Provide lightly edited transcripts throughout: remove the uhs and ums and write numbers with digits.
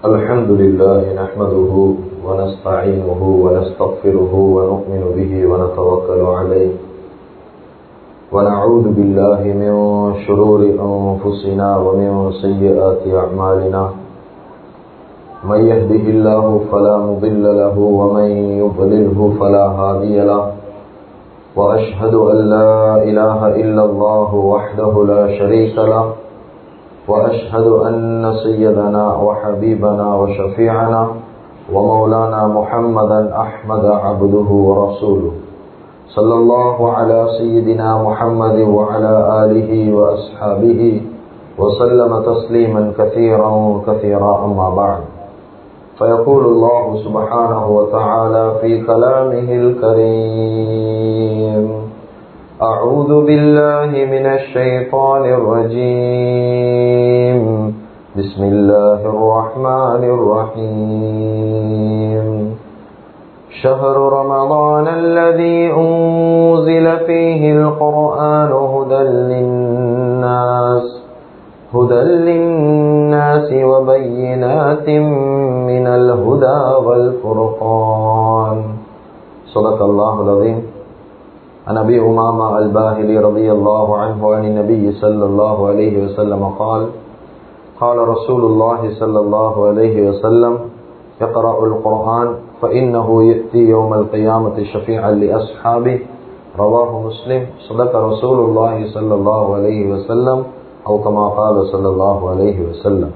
الحمد لله نحمده ونستعينه ونستغفره ونؤمن به ونتوكل عليه ونعوذ بالله من شرور أنفسنا ومن سيئات أعمالنا من يهده الله فلا مضل له ومن يضلله فلا هادي له وأشهد أن لا إله إلا الله وحده لا شريك له وأشهد أن سيدنا وحبيبنا وشفيعنا ومولانا محمدا أحمد عبده ورسوله صلى الله على سيدنا محمد وعلى آله وأصحابه وسلم تسليما كثيرا كثيرا أما بعد فيقول الله سبحانه وتعالى في كلامه الكريم أعوذ بالله من الشيطان الرجيم بسم الله الرحمن الرحيم شهر رمضان الذي أنزل فيه القرآن هدى للناس وبينات من الهدى والفرقان صدق الله العظيم. عن أبي أمامة الباهلي رضي الله عنه عن النبي صلى الله عليه وسلم قال قال رسول الله صلى الله عليه وسلم يقرأ القرآن فإنه يأتي يوم القيامة شفيعا لأصحابه رواه مسلم. صدق رسول الله صلى الله عليه وسلم أو كما قال صلى الله عليه وسلم.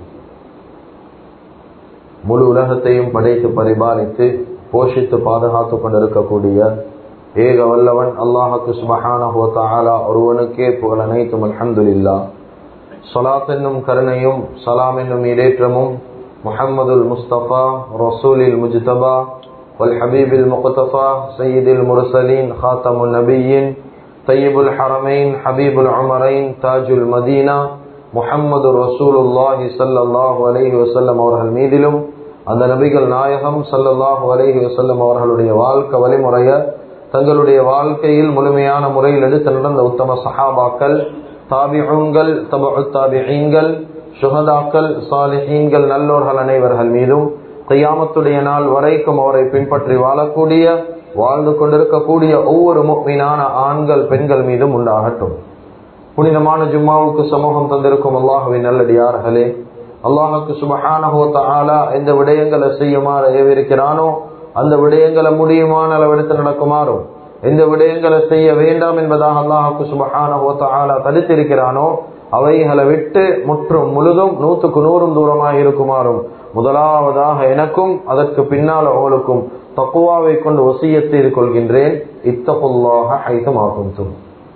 முழு உலகத்தையும் படைத்து பரிபாலித்து போஷித்து பாதுகாத்து கொண்டிருக்கக்கூடிய ஏக வல்லவன் அல்லாஹுக்கு சுப்ஹானஹு வ தஆலா ஒருவனுக்கே புகழ் அனைத்தும். அல்ஹம்துலில்லாஹ். ஸலாத் என்னும் கருணையும் சலாம் என்னும் இடேற்றமும் முஹம்மதுல் முஸ்தபா ரசூலில் முஜ்தபா வல் ஹபீபில் முக்தஃபா சய்யிதுல் முர்சலீன் ஹாத்தமுன் நபிய்யீன் தய்யிபுல் ஹரமைன் ஹபீபுல் உமரைன் தாஜுல் மதீனா முஹம்மது ரசூலுல்லாஹி ஸல்லல்லாஹு அலைஹி வஸல்லம் அவர்கள் மீதிலும் அந்த நபிகள் நாயகம் ஸல்லல்லாஹு அலைஹி வஸல்லம் அவர்களுடைய வாழ்க்கை வழிமுறைய தங்களுடைய வாழ்க்கையில் முழுமையான முறையில் எடுத்து நடந்த உத்தம சஹாபாக்கள், தாபிஊன்கள், தபஉ தாபிஈன்கள், ஷுஹதாக்கள், சாலிஹீன்கள், நல்லோர்கள் அனைவர்கள் மீதும் கியாமத்துடைய நாள் வரைக்கும் அவரை பின்பற்றி வாழக்கூடிய வாழ்ந்து கொண்டிருக்கக்கூடிய ஒவ்வொரு முஃமினான ஆண்கள் பெண்கள் மீதும் உண்டாகட்டும். புனிதமான ஜும்மாவுக்கு சமூகம் தந்திருக்கும் அல்லாஹ்வின் நல்லடியார்களே, அல்லாஹுக்கு சுப்ஹானஹு வ தஆலா எந்த விடயங்களை செய்யுமாறு ஏவிருக்கிறானோ அந்த விடயங்களை முடியுமான அளவெடுத்து நடக்குமாறும், எந்த விடயங்களை செய்ய வேண்டாம் என்பதாக அல்லாஹுக்கு சுப்ஹானஹு வ தஆலா தடுத்திருக்கிறானோ அவைகளை விட்டு முற்றும் முழுதும் 100க்கு 100 தூரமாக இருக்குமாறும் முதலாவதாக எனக்கும் அதற்கு பின்னால் அவளுக்கும் தக்வாவை கொண்டு வசியத் செய்து கொள்கின்றேன். இத்தகுல்லாஹ ஹைதுமா குன்தும்.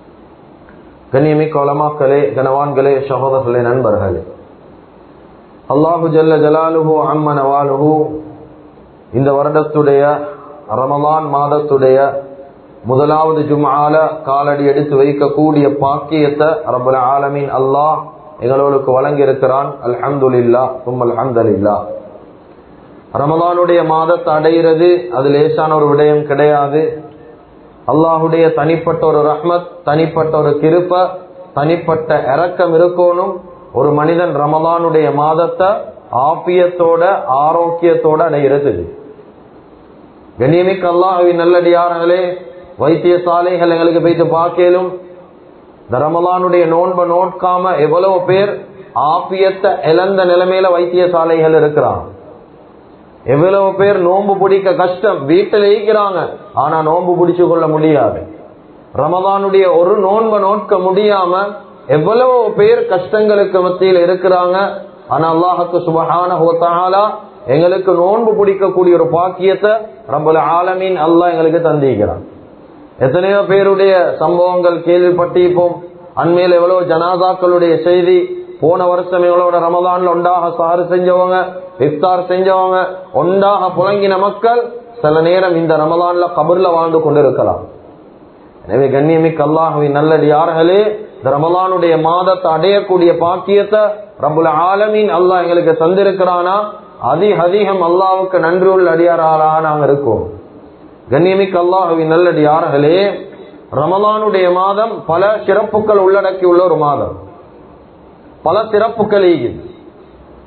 கண்ணியமிக்க உலமாக்களே, கனவான்களே, சகோதரர்களே, நண்பர்களே, அல்லாஹு ஜல்ல ஜலாலுஹு அம்ம நவாலுஹு இந்த வருடத்துடைய ரமலான் மாதத்துடைய முதலாவது ஜும்ஆல காலடி எடுத்து வைக்கக்கூடிய பாக்கியத்தை ரப்பல் ஆலமீன் அல்லாஹ் எங்களுக்கு வழங்கி இருக்கிறான். அல்ஹம்துலில்லாஹ் சும்ம அல்ஹம்துலில்லாஹ். ரமலானுடைய மாதத்தை அடைகிறது அது லேசான ஒரு விடயம் கிடையாது. அல்லாஹுடைய தனிப்பட்ட ஒரு ரஹ்மத், தனிப்பட்ட ஒரு கிருப, தனிப்பட்ட இரக்கம் இருக்கணும். ஒரு மனிதன் ரமலானுடைய மாதத்தை ஆபியத்தோட ஆரோக்கியத்தோட அடைகிறது. கண்ணியமிக்க அல்லாஹ்வின் நல்லடியார்களே, வைத்தியசாலைகள் எங்களுக்கு போயிட்டு பார்க்கலும். இந்த ரமலானுடைய நோன்பை நோட்காம எவ்வளவு பேர் ஆபியத்தை இழந்த நிலைமையில வைத்தியசாலைகள் இருக்கிறாங்க. எவ்வளவு பேர் நோன்பு பிடிக்க கஷ்டம், வீட்டில் இருக்கிறாங்க ஆனா நோன்பு பிடிச்சு கொள்ள முடியாது. ரமலானுடைய ஒரு நோன்பை நோட்க முடியாம எவ்வளவு பேர் கஷ்டங்களுக்கு மத்தியில் இருக்கிறாங்க. ஆனா அல்லாஹுக்கு சுப்ஹானஹு வ தஆலா எங்களுக்கு நோன்பு பிடிக்கக்கூடிய ஒரு பாக்கியத்தை ரப்பல் ஆலமீன் அல்லாஹ் எங்களுக்கு தந்திருக்கிறான். எத்தனையோ பேருடைய சம்பவங்கள் கேள்விப்பட்டிருப்போம். அண்மையில் எவ்வளவு ஜனாதாக்களுடைய செய்தி. போன வருஷம் எங்களோட ரமலான்ல ஒன்றாக சாறு செஞ்சவங்க, இஃப்தார் செஞ்சவங்க, ஒன்றாக புழங்கின மக்கள் சில நேரம் இந்த ரமலான்ல கபர்ல வாழ்ந்து கொண்டிருக்கலாம். எனவே கண்ணியமிக்க அல்லாஹ்வின் நல்லடியார்களே, இந்த ரமலானுடைய மாதத்தை அடையக்கூடிய பாக்கியத்தை ரப்பல் ஆலமீன் அல்லாஹ் எங்களுக்கு தந்திருக்கிறானா அதிகம் அல்லாஹ்வுக்கு நன்றி உள்ள அடியாராக நாங்க இருக்கோம். கண்ணியமிக்க அல்லாஹ்வின் நல்லடியார்களே, ரமலானுடைய மாதம் பல சிறப்புகள் உள்ளடக்கி உள்ள ஒரு மாதம். பல சிறப்புகள்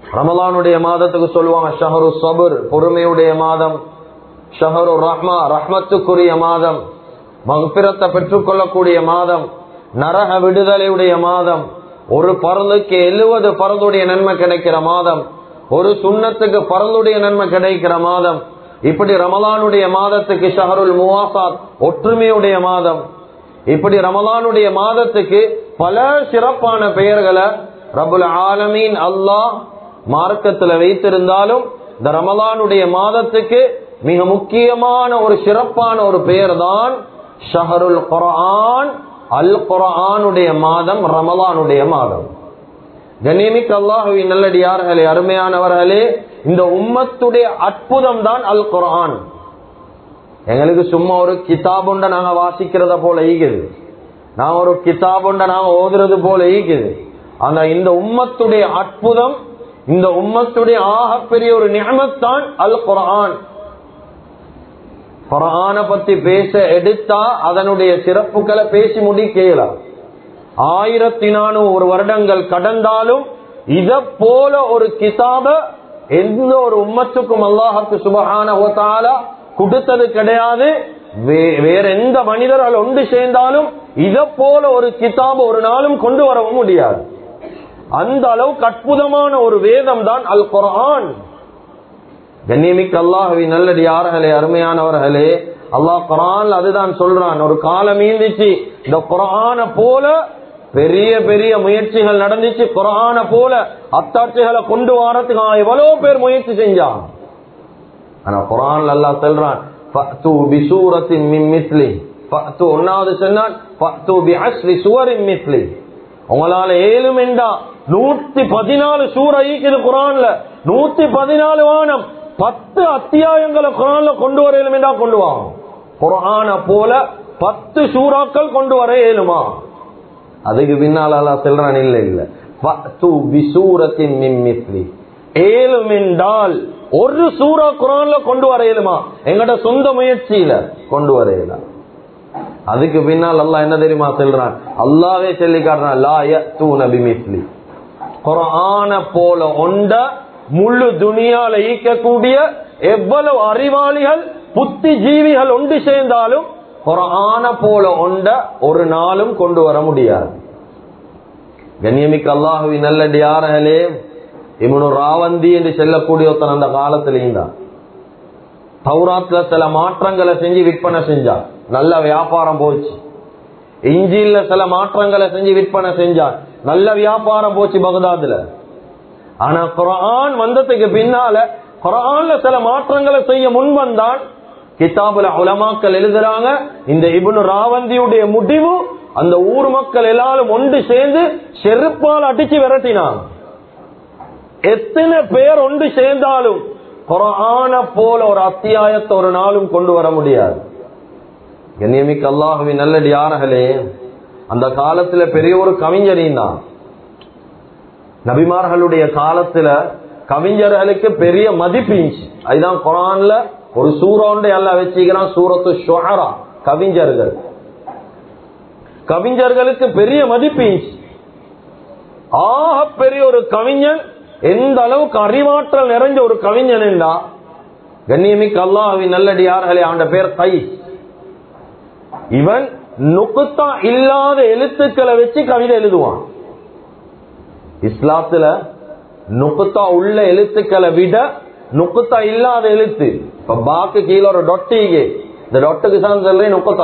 ரமலானுடைய மாதத்துக்கு சொல்லுவாங்க ஷஹரு சபுர், பொறுமையுடைய மாதம். ஷஹரு ரஹ்மா, ரஹ்மத்துக்குரிய மாதம். மக்ஃபிரத்தை பெற்றுக்கொள்ளக்கூடிய மாதம். நரக விடுதலையுடைய மாதம். ஒரு பரலுக்கு 70 பரலுடைய நன்மை கிடைக்கிற மாதம். ஒரு சுன்னத்துக்கு பரலுடைய நன்மை கிடைக்கிற மாதம். இப்படி ரமலானுடைய மாதத்துக்கு ஷஹருல் முவாசாத், ஒற்றுமையுடைய மாதம். இப்படி ரமலானுடைய மாதத்துக்கு பல சிறப்பான பெயர்களை ரப்புல் ஆலமீன் அல்லாஹ் மார்க்கத்துல வைத்திருந்தாலும் இந்த ரமலானுடைய மாதத்துக்கு மிக முக்கியமான ஒரு சிறப்பான ஒரு பெயர் தான் ஷஹருல் குர்ஆன், அல் குர்ஆனுடைய மாதம், ரமலானுடைய மாதம். கண்ணியமிக்க அல்லாஹ்வின் நல்லடியார்களே, அருமையானவர்களே, இந்த உம்மத்துடைய அற்புதம் தான் அல் குர்ஆன். எங்களுக்கு சும்மா ஒரு கிதாபுண்ட நாங்க வாசிக்கிறத போல ஈகுது, நாங்க ஒரு கிதாபுண்ட நாங்க ஓதுறது போல ஈகுது. ஆனா இந்த உம்மத்துடைய அற்புதம், இந்த உம்மத்துடைய ஆகப்பெரிய ஒரு நிஅமத் தான் அல் குர்ஆன். குர்ஆன பத்தி பேச எடுத்தா அதனுடைய சிறப்புகளை பேசி முடிக்கலாம். 1400 வருடங்கள் கடந்தாலும் இத போல ஒரு கிதாப எந்த ஒரு உம்மத்துக்கும் அல்லாஹ்வுக்கு சுப்ஹானஹு வ தஆலா கொடுத்தது கிடையாது. வேற எந்த மனிதர்கள் ஒன்று சேர்ந்தாலும் இத போல ஒரு கிதாப ஒரு நாளும் கொண்டு வரவும் முடியாது. அந்த அளவுக்கு அற்புதமான ஒரு வேதம் தான் அல் குர்ஆன். கண்ணியமிக்க அல்லாஹ்வின் நல்லடியார்களே, அருமையானவர்களே, அல்லாஹ் குர்ஆன்ல அதுதான் சொல்றான். ஒரு காலம் ஈந்திச்சு இந்த குர்ஆனை போல பெரிய பெரிய முயற்சிகள் நடந்துச்சு. குர்ஆனை போல அத்தாட்சிகளை கொண்டு வரதுக்கு எவ்வளவு பேர் முயற்சி செஞ்சான். ஆனா குர்ஆன்ல அல்லாஹ் சொல்றான் ஃபஅது பிசூரத்தின் மின் மிஸ்லி. ஃபஅது ஒன்னாவது சொன்னான் ஃபஅது பிஅஸ்ரி சுவரின் மிஸ்லி. உங்களால ஏழுமெண்டா 114 சூரா இருக்குது குர்ஆன்ல. 114 வானம் 10 அத்தியாயங்களை குர்ஆன்ல கொண்டு வர ஏழுமெண்டா கொண்டு வாங்க. குர்ஆனை போல 10 சூறாக்கள் கொண்டு வர ஏழுமா? அதுக்கு பின்னால் அல்லாஹ் சொல்றான் இல்ல இல்ல ஃபஅது பிசூரத்தின் மின் மிஸ்லி. ஏழுமெண்டால் ஒரு சூரா குர்ஆன்ல கொண்டு வர ஏழுமா? எங்கட சொந்த முயற்சியில கொண்டு வர ஏழா. அதுக்கு பின்னால் அல்லாஹ் என்ன தெரியுமா சொல்றான்? அல்லாஹ்வே சொல்லி காட்டுறான் லா யஅதூன பிமிஸ்லி. குர்ஆன போல ஒண்ட முழு துனியால ஈக்கக்கூடிய எவ்வளவு அறிவாளிகள் புத்திஜீவிகள் ஒன்று சேர்ந்தாலும் குர்ஆன போல ஒண்ட ஒரு நாளும் கொண்டு வர முடியாது. கண்ணியமிக்க அல்லாஹ்வின் நல்லடியார்களே, இப்னு ராவந்தி என்று சொல்லக்கூடிய ஒருத்தன் அந்த காலத்திலேயும் தான் தௌராத்ல சில மாற்றங்களை செஞ்சு விற்பனை செஞ்சார். நல்ல வியாபாரம் போச்சு. இஞ்சில்ல சில மாற்றங்களை செஞ்சு விற்பனை செஞ்சார். நல்ல வியாபாரம் போச்சு பகதாதுல. ஆனா குர்ஆன் வந்ததுக்கு பின்னால குர்ஆன்ல சில மாற்றங்களை செய்ய முன் வந்தான். கிதாபுல உலமாக்கள் எழுதுறாங்க, இந்த இப்னு ராவந்தியுடைய முடிவு அந்த ஊர் மக்கள் எல்லாரும் ஒன்று சேர்ந்து செருப்பால் அடிச்சு விரட்டினாங்க. எத்தனை பேர் ஒன்று சேர்ந்தாலும் குர்ஆன போல ஒரு அத்தியாயத்தை ஒரு நாளும் கொண்டு வர முடியாது. கண்ணியமிக்க அல்லாஹ்வின் நல்லடியார்களே, அந்த காலத்துல பெரிய ஒரு கவிஞரின் தான். நபிமார்களுடைய காலத்துல கவிஞர்களுக்கு பெரிய மதிப்பிச்சு. அதுதான் குர்ஆன்ல ஒரு சூறாண்டை அல்லாஹ் வச்சுக்கிறான், சூரத்து ஷுஅரா. கவிஞர்கள், கவிஞர்களுக்கு பெரிய மதிப்பிச்சு. ஆக பெரிய ஒரு கவிஞன், எந்த அளவுக்கு அறிவாற்றல் நிறைஞ்ச ஒரு கவிஞன் என்றா, கண்ணியமிக்க அல்லாஹ்வின் நல்லடியார்களே, அவன் பேர் கைஸ். இவன் நுக்தா இல்லாத எழுத்துக்களை வச்சு கவிதை எழுதுவான். இஸ்லாத்துல நுக்தா உள்ள எழுத்துக்களை விட நுக்தா இல்லாத எழுத்து, இப்ப பாக்கு கீழே ஒரு டொட்டிக்கு, இந்த டொட்டுக்கு தான் சொல்றேன் நுக்தா.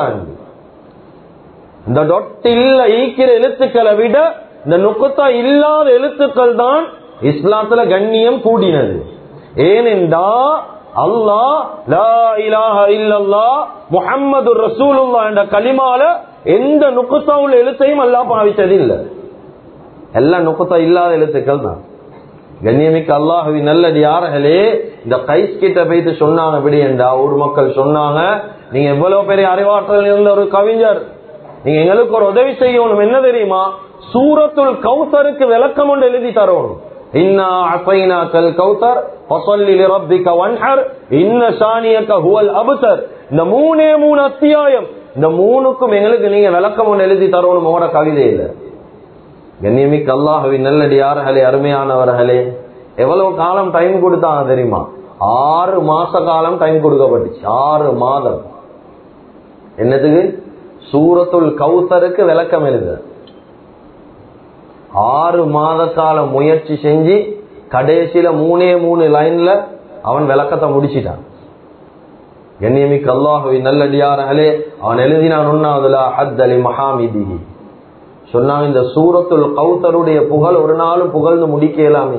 இந்த டொட் இல்ல ஈக்கிற எழுத்துக்களை விட இந்த நுக்தா இல்லாத எழுத்துக்கள் தான் இஸ்லாத்துல கண்ணியம் கூடினது. ஏனென்றா அல்லாஹ் லா இலாஹ இல்லல்லாஹ் முஹம்மதுர் ரசூலுல்லாஹ் என்ற கலிமால எந்த நுக்தா உள்ள எழுத்தையும் அல்லாஹ் பாவிச்சது இல்ல. எல்லாம் நுக்தா இல்லாத எழுத்துக்கள் தான். கண்ணியமிக்க அல்லாஹ்வின் நல்லடியார்களே, இந்த கைஸ் கிட்ட போயிட்டு சொன்னாங்க, அப்படி என்றா ஊர் மக்கள் சொன்னாங்க, நீங்க எவ்வளவு பெரிய அறிவாற்றல் இருந்த ஒரு கவிஞர், நீங்க எங்களுக்கு ஒரு உதவி செய்யணும். என்ன தெரியுமா? சூரத்துல் கௌசருக்கு விளக்கம் ஒன்று எழுதி தரணும். இன்னா அஸைனாக்கல் கௌசர் ஃபஸல்லி லிரப்பிக வன்ஹர் இன்ன ஷானியக ஹுவல் அப்தர். இந்த 3 அத்தியாயம், இந்த 3க்கும் எங்களுக்கு நீங்க விளக்கம் ஒன்று எழுதி தரணும் உங்களோட கவிதையில. கண்ணியமிக்க அல்லாஹ்வின் நல்லடியார்களே, அருமையானவர்களே, எவ்வளவு காலம் டைம் கொடுத்தாங்க தெரியுமா? 6 மாச காலம் டைம் கொடுக்கப்பட்டுச்சு. 6 மாதம். என்னதுக்கு? சூரத்துல் கௌசருக்கு விளக்கம் எழுத 6 மாத காலம் முயற்சி செஞ்சு கடைசியில 3 லைன்ல அவன் விளக்கத்தை முடிச்சிட்டான். கண்ணியமிக்க அல்லாஹ்வின் நல்லடியார்களே, அவன் எழுதினான் ஒன்னாவதுல ஹத்தலி மஹாமிதிஹி. சொன்னான், இந்த சூரத்துல் கௌசருடைய புகழ் ஒரு நாளும் புகழ்ந்து முடிக்கலாமே.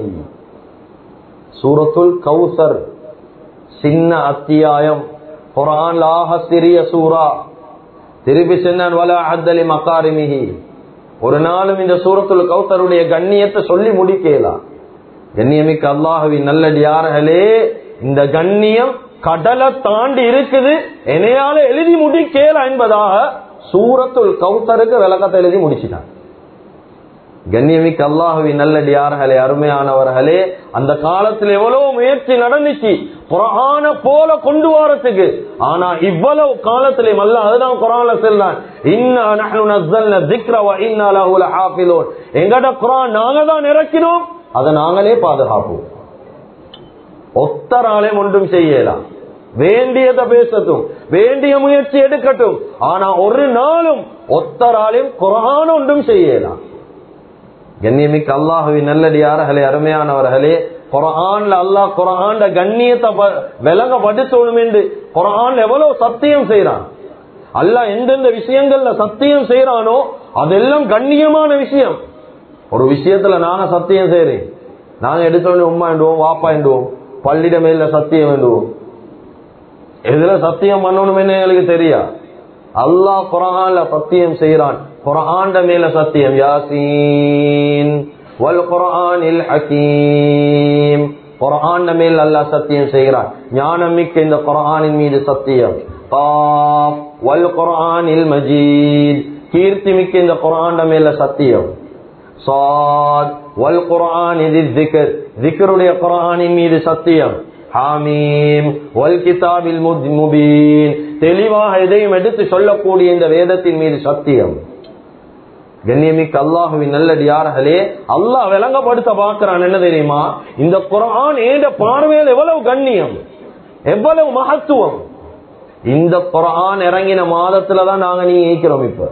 சூரத்துல் கௌசர் சின்ன அத்தியாயம், குர்ஆன்ல ஆக சிறிய சூரா. திருப்பி சொன்னான் வலா ஹத்தலி மகாரிமிஹி. ஒரு நாளும் இந்த சூரத்துல் கௌசருடைய கண்ணியத்தை சொல்லி முடிக்கலாம். கண்ணியமிக்க அல்லாஹ்வின் நல்லடியார்களே, இந்த கண்ணியம் கடலை தாண்டி இருக்குது, என்னையால எழுதி முடிக்கல என்பதாக சூரத்துல் கௌசருக்கு விளக்கத்தை எழுதி முடிச்சிட்டான். கண்ணியமிக்க அல்லாஹ்வின் நல்லடியார்களே, அருமையானவர்களே, அந்த காலத்தில் எவ்வளவு முயற்சி நடந்துச்சு குர்ஆன போல கொண்டு வரதுக்கு. ஆனா இவ்வளவு காலத்திலே அல்லாஹ் அதுதான் குர்ஆன்ல சொல்றான், இன்னா நஹ்னு நஸல்னா ذிக்ர வ இன்னா லஹு லஹாஃபிலூன். எங்கட குர்ஆன் நாங்க தான் இறக்கினோம், அதை நாங்களே பாதுகாப்போம். ஒத்தராலே ஒன்றும் செய்யலாம். வேண்டியதை பேசட்டும், வேண்டிய முயற்சி எடுக்கட்டும், ஆனா ஒரு நாளும் ஒத்தராலையும் குர்ஆன் ஒன்றும் செய்யலாம். கண்ணியமிக்க அல்லாஹ்வின் நல்லடியார்களே, அருமையானவர்களே, குர்ஆன்ல அல்லாஹ் குர்ஆன்ல கண்ணியத்தை விளங்கப்படுத்தணும் என்று குர்ஆன் எவ்வளவு சத்தியம் செய்யறான். அல்லாஹ் எந்தெந்த விஷயங்கள்ல சத்தியம் செய்யறானோ அதெல்லாம் கண்ணியமான விஷயம். ஒரு விஷயத்துல நாங்க சத்தியம் செய்யறேன், நாங்க எடுத்தோடனே உம்மா வேண்டுவோம், வாப்பா வேண்டுவோம், பள்ளிட மேல சத்தியம் வேண்டுவோம். எதுல சத்தியம் பண்ணணும் என்ன எங்களுக்கு தெரியா? அல்லாஹ் குர்ஆன்ல சத்தியம் செய்யறான். குர்ஆன் மேல சத்தியம், யாசீன் வல் குர்ஆனில் ஹகீம். குர்ஆன் மேல அல்லாஹ் சத்தியம் செய்யறான். ஞானம் மிக்க இந்த குர்ஆனின் மீது சத்தியம். காஃப் வல் குர்ஆனில் மஜீத். கீர்த்தி மிக்க இந்த குர்ஆன் மேல சத்தியம். ஸாத் வல் குர்ஆனில் ذிக்ர். ذிக்ருடைய குர்ஆனின் மீது சத்தியம். ஹாமீம் வல் கிதாபில் முபீன். தெளிவாக எதையும் எடுத்து சொல்லக்கூடிய இந்த வேதத்தின் மீது சத்தியம். கண்ணியமிக்க அல்லாஹ்வின் நல்லடியார்களே, அல்லாஹ் விளங்கப்படுத்த பார்க்கிறான் என்ன தெரியுமா? இந்த குர்ஆன் ஏண்ட பார்வையில் எவ்வளவு கண்ணியம், எவ்வளவு மகத்துவம். இந்த குர்ஆன் இறங்கின மாதத்துலதான் நாங்க நீங்க இருக்கிறோம். இப்ப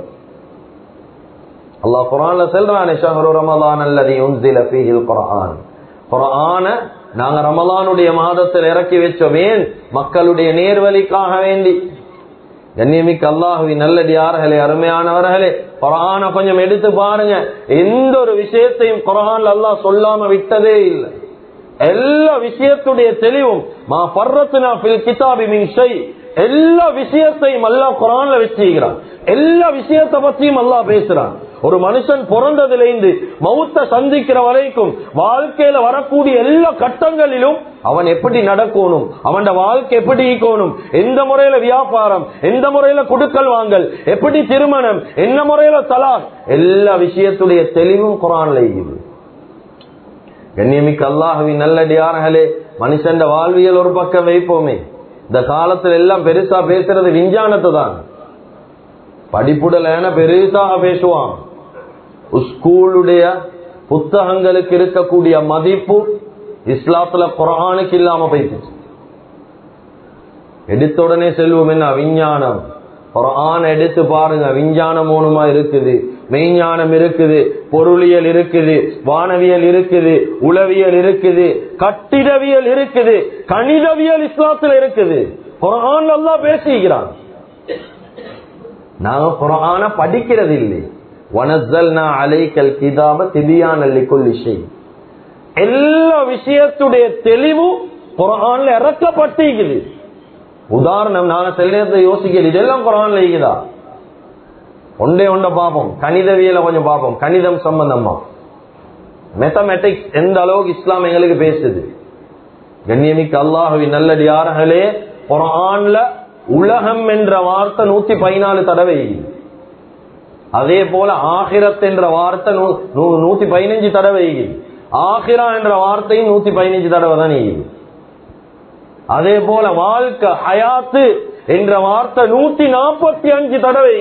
அல்லாஹ் குர்ஆன்ல சொல்றானே, ஷஹ்ரு ரமலான் அல்லதி உன்ஸில ஃபீஹில் குர்ஆன். குர்ஆன நாங்க ரமலானுடைய மாதத்தில் இறக்கி வச்சோமேன் மக்களுடைய நேர்வழிக்காக வேண்டி. கண்ணியமிக்க அல்லாஹ்வின் நல்லடியார்களே, அருமையானவர்களே, குர்ஆன கொஞ்சம் எடுத்து பாருங்க. எந்த ஒரு விஷயத்தையும் குர்ஆன்ல அல்லாஹ் சொல்லாம விட்டதே இல்லை. எல்லா விஷயத்துடைய தெளிவும் மா ஃபர்ரத்னா ஃபில் கிதாபி மின் ஷை. எல்லா விஷயத்தையும் அல்லாஹ் குர்ஆன்ல வச்சிருக்கிறான். எல்லா விஷயத்தை பத்தியும் அல்லாஹ் பேசுறான். ஒரு மனுஷன் பிறந்ததிலிருந்து மௌத்த சந்திக்கிற வரைக்கும் வாழ்க்கையில வரக்கூடிய எல்லா கட்டங்களிலும் அவன் எப்படி நடக்கணும், அவன் வாழ்க்கை எப்படி ஈக்கணும், எந்த முறையில வியாபாரம், எந்த முறையில குடுக்கல் வாங்கல், எப்படி திருமணம், என்ன முறையில தலாக், எல்லா விஷயத்துடைய தெளிவும் குர்ஆன்ல இருக்குது. கண்ணியமிக்க அல்லாஹ்வின் நல்லடியார்களே, மனுஷன் வாழ்வியல் ஒரு பக்கம் வைப்போமே. இந்த காலத்துல எல்லாம் பெருசா பேசுறது விஞ்ஞானத்தை தான். படிப்புடல பெருசாக பேசுவான். ஸ்கூலுடைய புத்தகங்களுக்கு இருக்கக்கூடிய மதிப்பு இஸ்லாத்துல குர்ஆனுக்கு இல்லாம போயிடுச்சு. எடுத்த உடனே செல்வம் என்ன விஞ்ஞானம். குர்ஆன் எடுத்து பாருங்க, விஞ்ஞானம் மூலமா இருக்குது, மெய்ஞானம் இருக்குது, பொருளியல் இருக்குது, வானவியல் இருக்குது, உளவியல் இருக்குது, கட்டிடவியல் இருக்குது, கணிதவியல் இஸ்லாத்துல இருக்குது. குர்ஆன் அல்லாஹ் பேசுகிறான். நாங்க குர்ஆன படிக்கிறது இல்லை. வனஸல்னா அலைக்கல் கிதாப திபியானல் லிகுல்லி ஷை. எல்லா விஷயத்துடைய தெளிவு குர்ஆன்ல இறக்கப்பட்டிருக்குது. உதாரணம் நாங்க செல்றதை யோசிக்கல, இதெல்லாம் குர்ஆன்ல இருக்குதா? ஒன்றே ஒன்றை பார்ப்போம், கணிதவியல கொஞ்சம் பார்ப்போம். கணிதம் சம்பந்தமா மேத்தமேட்டிக்ஸ் எந்த அளவுக்கு இஸ்லாம் எங்களுக்கு பேசுது. கண்ணியமிக்க அல்லாஹ்வின் நல்லடியார்களே, குர்ஆன்ல உலகம் என்ற வார்த்தை 114 தடவை. அதே போல ஆகிரத் என்ற வார்த்தை 115 தடவை. ஆகிரா என்ற வார்த்தையும் 115 தடவை தான். அதே போல வாழ்க்கை ஹயாத்து என்ற வார்த்தை 145 தடவை.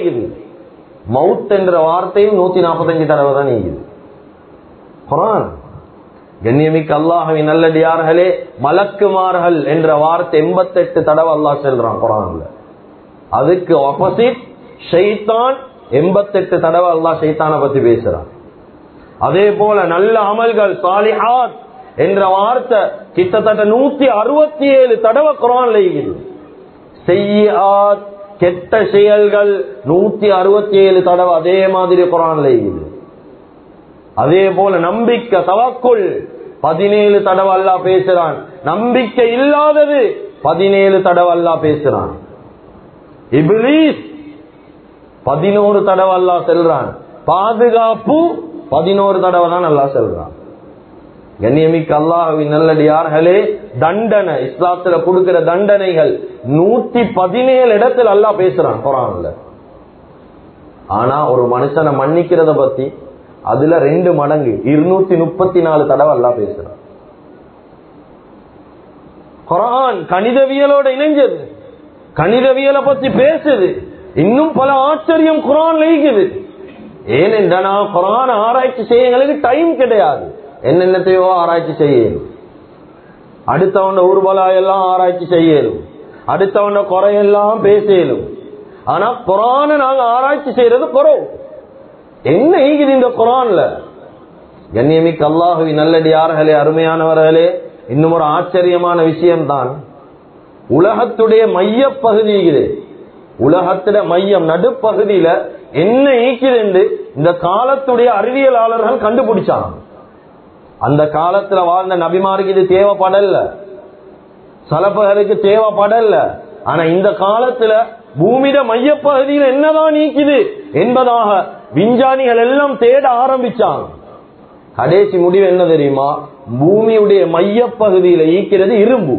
மவுத் என்ற வார்த்தையும் 145 தடவை தான். குர்ஆன் கண்ணியமிக்க அல்லாஹ்வின் நல்லடியார்களே, மலக்குமார்கள் என்ற வார்த்தை 88 தடவை அல்லாஹ் சொல்றான் குர்ஆன்ல. அதுக்கு ஆப்போசிட் ஷைத்தான் 88 தடவை அல்லாஹ் ஷைத்தானை பத்தி பேசுறான். அதே போல நல்ல அமல்கள் சாலிஹாத் என்ற வார்த்தை கிட்டத்தட்ட 167 தடவை குர்ஆன்ல இருக்குது. செய்யாத் கெட்ட செயல்கள் 167 தடவை அதே மாதிரி குர்ஆன்ல இருக்குது. அதே போல நம்பிக்கை தவக்குல் 17 தடவை அல்லாஹ் பேசுறான். நம்பிக்கை இல்லாதது 17 தடவை அல்லாஹ் பேசுறான். இப்லீஸ் 11 தடவை அல்லாஹ் சொல்றான். பாதுகாப்பு 11 தடவை தான் அல்லாஹ் சொல்றான். கண்ணியமிக்க அல்லாஹ்வின் நல்லடியார்களே, தண்டனை இஸ்லாத்துல கொடுக்கிற தண்டனைகள் 117 இடத்துல அல்லாஹ் பேசுறான் குர்ஆன்ல. ஆனா ஒரு மனுஷனை மன்னிக்கிறத பத்தி அதுல 2 மடங்கு 234 தடவை அல்லாஹ் பேசுறான். குர்ஆன் கணிதவியலோட இணைஞ்சது, கணிதவியலை பத்தி பேசுது. இன்னும் பல ஆச்சரியம் குர்ஆன்ல இருக்குது. ஏனென்றா குர்ஆன் ஆராய்ச்சி செய்ய எங்களுக்கு டைம் கிடையாது. என்னென்னத்தையோ ஆராய்ச்சி செய்யணும், அடுத்தவன ஊர்வலா எல்லாம் ஆராய்ச்சி செய்யணும், அடுத்தவன குறையெல்லாம் பேசலும். ஆனா குர்ஆன நாங்க ஆராய்ச்சி செய்யறது குறவு. என்ன ஈகுது இந்த குர்ஆன்ல? கண்ணியமிக்க அல்லாஹ்வின் நல்லடியார்களே, அருமையானவர்களே, இன்னும் ஒரு ஆச்சரியமான விஷயம்தான், உலகத்துடைய மைய பகுதி இருக்குது. உலகத்துல மையம் நடுப்பகுதியில என்ன ஈக்குது என்று இந்த காலத்துடைய அறிவியலாளர்கள் கண்டுபிடிச்சாங்க. அந்த காலத்துல வாழ்ந்த நபிமாருக்கு இது தேவைப்படல, சலபகருக்கு தேவைப்படல. ஆனா இந்த காலத்துல பூமியிட மையப்பகுதியில் என்னதான் நீக்குது என்பதாக விஞ்ஞானிகள் எல்லாம் தேட ஆரம்பிச்சாங்க. கடைசி முடிவு என்ன தெரியுமா? பூமியுடைய மையப்பகுதியில ஈக்கிறது இரும்பு.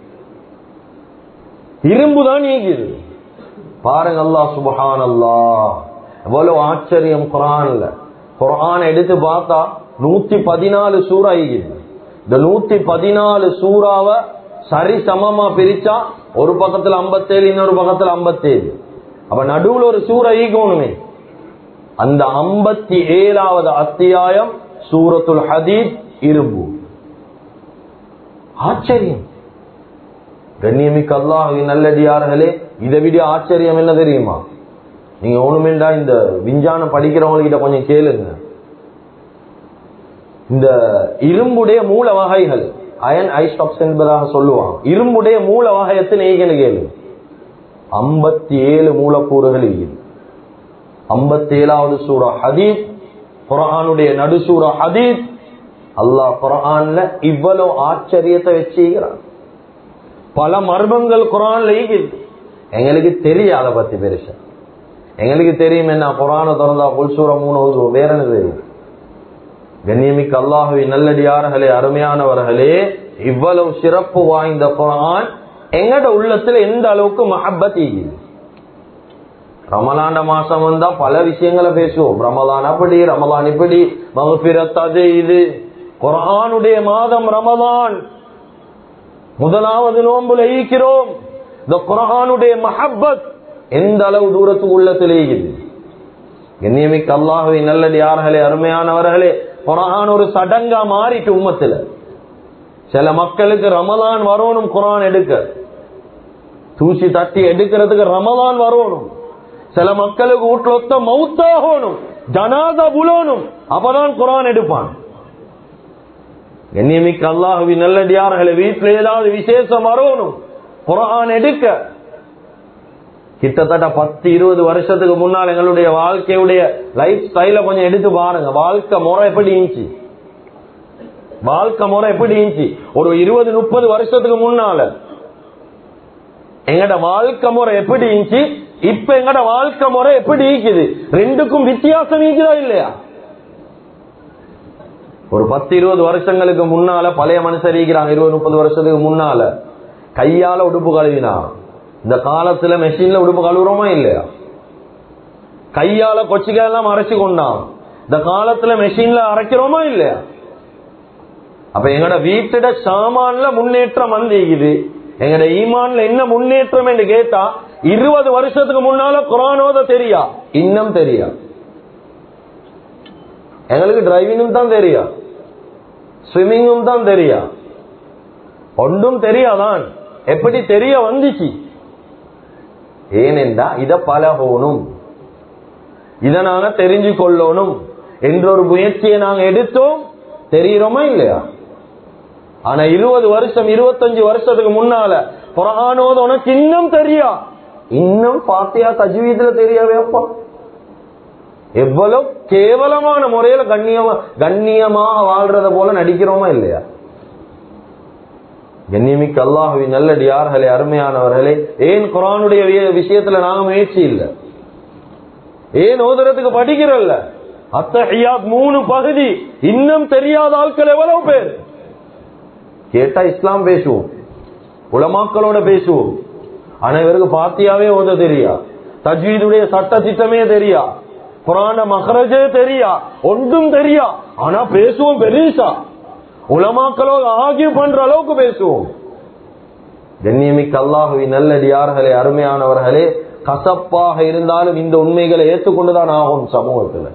இரும்பு தான் ஈக்குது. பாருங்க, அல்லாஹ் சுப்ஹானல்லாஹ், எவ்வளவு ஆச்சரியம் குர்ஆன்ல. குர்ஆன் எடுத்து பார்த்தா 114 சூரா ஈக்குது. இந்த 114 சூறாவை சரி சமமா பிரிச்சா ஒரு பக்கத்துல 57, இன்னொரு பக்கத்துல 57. அப்ப நடுவுல ஒரு சூரா ஈகணுமே. அந்த 57வது அத்தியாயம் சூரத்துல் ஹதீத், இரும்பு. ஆச்சரியம். கண்ணியமிக்க அல்லாஹ்வின் நல்லடியார்களே, இதை விட ஆச்சரியம் என்ன தெரியுமா? நீங்க ஒண்ணுமேண்டா இந்த விஞ்ஞானம் படிக்கிறவங்ககிட்ட கொஞ்சம் கேளுங்க. இந்த இரும்புடைய மூல வகைகள் அயன் ஐஸ்டாக்ஸ் என்பதாக சொல்லுவாங்க. இரும்புடைய மூல வகை எத்தனை கேளு? 57 மூலக்கூறுகள் இருக்குது. 57வது சூரா ஹதீத், குர்ஆனுடைய நடு சூரா ஹதீத். அல்லாஹ் குர்ஆன்ல இவ்வளவு ஆச்சரியத்தை வச்சுக்கிறான். பல மர்மங்கள் குர்ஆன்ல இருக்குது. எங்களுக்கு தெரியும் அதை பத்தி பெருசா. எங்களுக்கு தெரியும் என்ன, குர்ஆனை திறந்தா குல் சூரா 3 வேற என்ன தெரியும்? கண்ணியமிக்க அல்லாஹ்வின் நல்லடியார்களே, அருமையானவர்களே, இவ்வளவு சிறப்பு வாய்ந்த குர்ஆன் எங்கட உள்ளத்துல எந்த அளவுக்கு மஹப்பத் இருக்குது. ரமலான் மாசம் வந்தா பல விஷயங்களை பேசுவோம். ரமலான் அப்படி, ரமலான் இப்படி, மக்ஃபிரத் அது இது. குர்ஆனுடைய மாதம் ரமலான், முதலாவது நோன்புல ஈக்கிறோம். இந்த குர்ஆனுடைய மஹப்பத் எந்த அளவு தூரத்துக்கு உள்ளத்திலே இருக்குது. கண்ணியமிக்க அல்லாஹ்வின் நல்லடியார்களே, அருமையானவர்களே, குர்ஆன் ஒரு சடங்கா மாறிட்டு உம்மத்துல. சில மக்களுக்கு ரமலான் வரணும் குர்ஆன் எடுக்க, தூசி தட்டி எடுக்கிறதுக்கு ரமலான் வரணும். சில மக்களுக்கு வீட்டுல ஒத்த மௌத்தாகணும், ஜனாதா புலணும், அப்பதான் குர்ஆன் எடுப்பான். கண்ணியமிக்க அல்லாஹ்வின் நல்லடியார்களே, வீட்டுல ஏதாவது விசேஷம் வரணும், குர்ஆன் எடுக்க. கிட்டத்தட்ட 10-20 வருஷத்துக்கு முன்னால் எங்களுடைய வாழ்க்கையுடைய லைஃப் ஸ்டைல கொஞ்சம் எடுத்து பாருங்க. வாழ்க்கை முறை எப்படி இருந்துச்சு? வாழ்க்கை முறை எப்படி இருந்துச்சு? ஒரு 20-30 வருஷத்துக்கு முன்னால எங்கட வாழ்க்கை முறை எப்படி இருந்துச்சு, இப்ப எங்கட வாழ்க்கை முறை எப்படி இருக்குது? ரெண்டுக்கும் வித்தியாசம் இருக்குதா இல்லையா? ஒரு 10-20 வருஷங்களுக்கு முன்னால பழைய மனுஷர் இருக்கிறாங்க. 20-30 வருஷத்துக்கு முன்னால கையால உடுப்பு கழுவினா. இந்த காலத்துல மெஷின்ல உடுப்பு கழுவுறோமா இல்லையா? கையால கொச்சிக்காயெல்லாம் அரைச்சு கொண்டான். இந்த காலத்துல மெஷின்ல அரைக்கிறோமா இல்லையா? அப்ப எங்கட வீட்டோட சாமான்ல முன்னேற்றம் வந்திருக்குது. எங்கட ஈமான்ல என்ன முன்னேற்றம் என்று கேட்டா, 20 வருஷத்துக்கு முன்னால குர்ஆனோத தெரியா, இன்னும் தெரியா. எங்களுக்கு டிரைவிங்கும் தான் தெரியா. ஸ்விம்மிங்கும் தான் தெரியா, ஒன்றும் தெரியாதான். எப்படி தெரிய வந்துச்சு? ஏனென்றா இத பழகணும், இத நாங்க தெரிஞ்சு கொள்ளணும் என்ற ஒரு முயற்சியை நாங்க எடுத்தோம். தெரியுறோமா இல்லையா? ஆனா 20 வருஷம் 25 வருஷத்துக்கு முன்னால குர்ஆன் ஓத உனக்கு இன்னும் தெரியா, இன்னும் ஃபாத்திஹா தஜ்வீதுல தெரியாவே அப்பா. எவ்வளவு கேவலமான முறையில கண்ணியமாக வாழ்றத போல நடிக்கிறோமா இல்லையா? கண்ணியமிக்க அல்லாஹ்வின் நல்லடியார்களே, அருமையானவர்களே, ஏன் குர்ஆனுடைய விஷயத்துல நாங்க முயற்சி இல்லை? ஏன் ஓதுறதுக்கு படிக்கிறல்ல? அத்தஹியாத் 3 பகுதி இன்னும் தெரியாத ஆட்கள் எவ்வளவு பேர்? கேட்டா இஸ்லாம் பேசுவோம், உலமாக்களோட பேசுவோம். அனைவருக்கு ஃபாத்தியாவே ஓத தெரியா, தஜ்வீதுடைய சட்ட திட்டமே தெரியா, குர்ஆன் மக்ரஜே தெரியா, ஒன்றும் தெரியா. ஆனா பேசுவோம் பெருசா, உலமாக்களோட ஆகிய பண்ற அளவுக்கு பேசுவோம். கண்ணியமிக்க அல்லாஹ்வின் நல்லடியார்களே, அருமையானவர்களே, கசப்பாக இருந்தாலும் இந்த உண்மைகளை ஏற்றுக்கொண்டுதான் ஆகும் சமூகத்துல.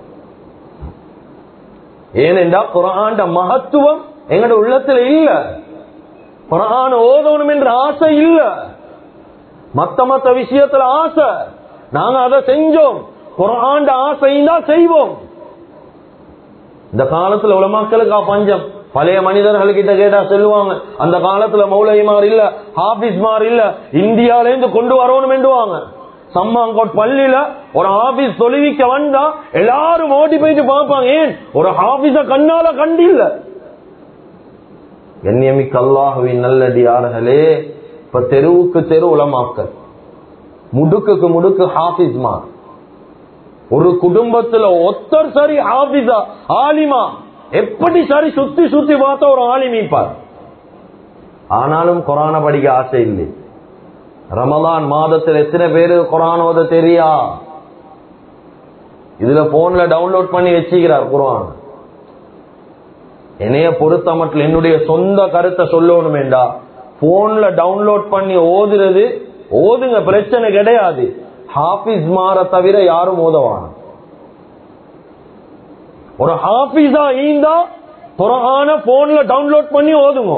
ஏனென்றா குர்ஆன் மகத்துவம் எங்கட உள்ளத்துல இல்ல, குர்ஆன் ஓதணும் என்ற ஆசை இல்ல, மத்த விஷயத்துல ஆசை. நாங்க அதை செஞ்சோம், குர்ஆன் ஆசைன்னா செய்வோம். இந்த காலத்துல உலமாக்களுக்கு பஞ்சம். பழைய மனிதர்கள் கிட்ட கேட்டா சொல்லுவாங்க, அந்த காலத்துல மௌலவிமார் இல்ல, ஹாபிஸ்மார் இல்ல, இந்தியால இருந்து கொண்டு வரணும் என்றுவாங்க. சம்மாங்கோட் பள்ளியில ஒரு ஹாபிஸ் தொழுவிக்க வந்தா எல்லாரும் ஓடி போயிட்டு பார்ப்பாங்க. ஏன்? ஒரு ஹாபிஸ கண்ணால கண்டில்ல. கண்ணியமிக்க அல்லாஹ்வின் நல்லடியார்களே, இப்ப தெருவுக்கு தெரு உலமாக்கள், முடுக்குக்கு முடுக்கு ஹாபிஸ்மார். ஒரு குடும்பத்துல ஒத்தர் சரி ஹாபிஸா ஆலிமா, எப்படி சரி சுத்தி சுத்தி பார்த்தா ஒரு ஆலிமிப்பார். ஆனாலும் குர்ஆன படிக்க ஆசை இல்லை. ரமலான் மாதத்தில் எத்தனை பேரு குர்ஆன் ஓத தெரியா? இதுல போன்ல டவுன்லோட் பண்ணி வச்சுக்கிறார் குர்ஆன். என்னைய பொறுத்த மட்டும் என்னுடைய சொந்த கருத்தை சொல்லணும் வேண்டா, போன்ல டவுன்லோட் பண்ணி ஓதுறது ஓதுங்க, பிரச்சனை கிடையாது. ஹாபிஸ் மாற தவிர யாரும் ஓதவான. ஒரு ஹாபிஸா ஈந்தா குர்ஆன போன்ல டவுன்லோட் பண்ணி ஓதுங்க.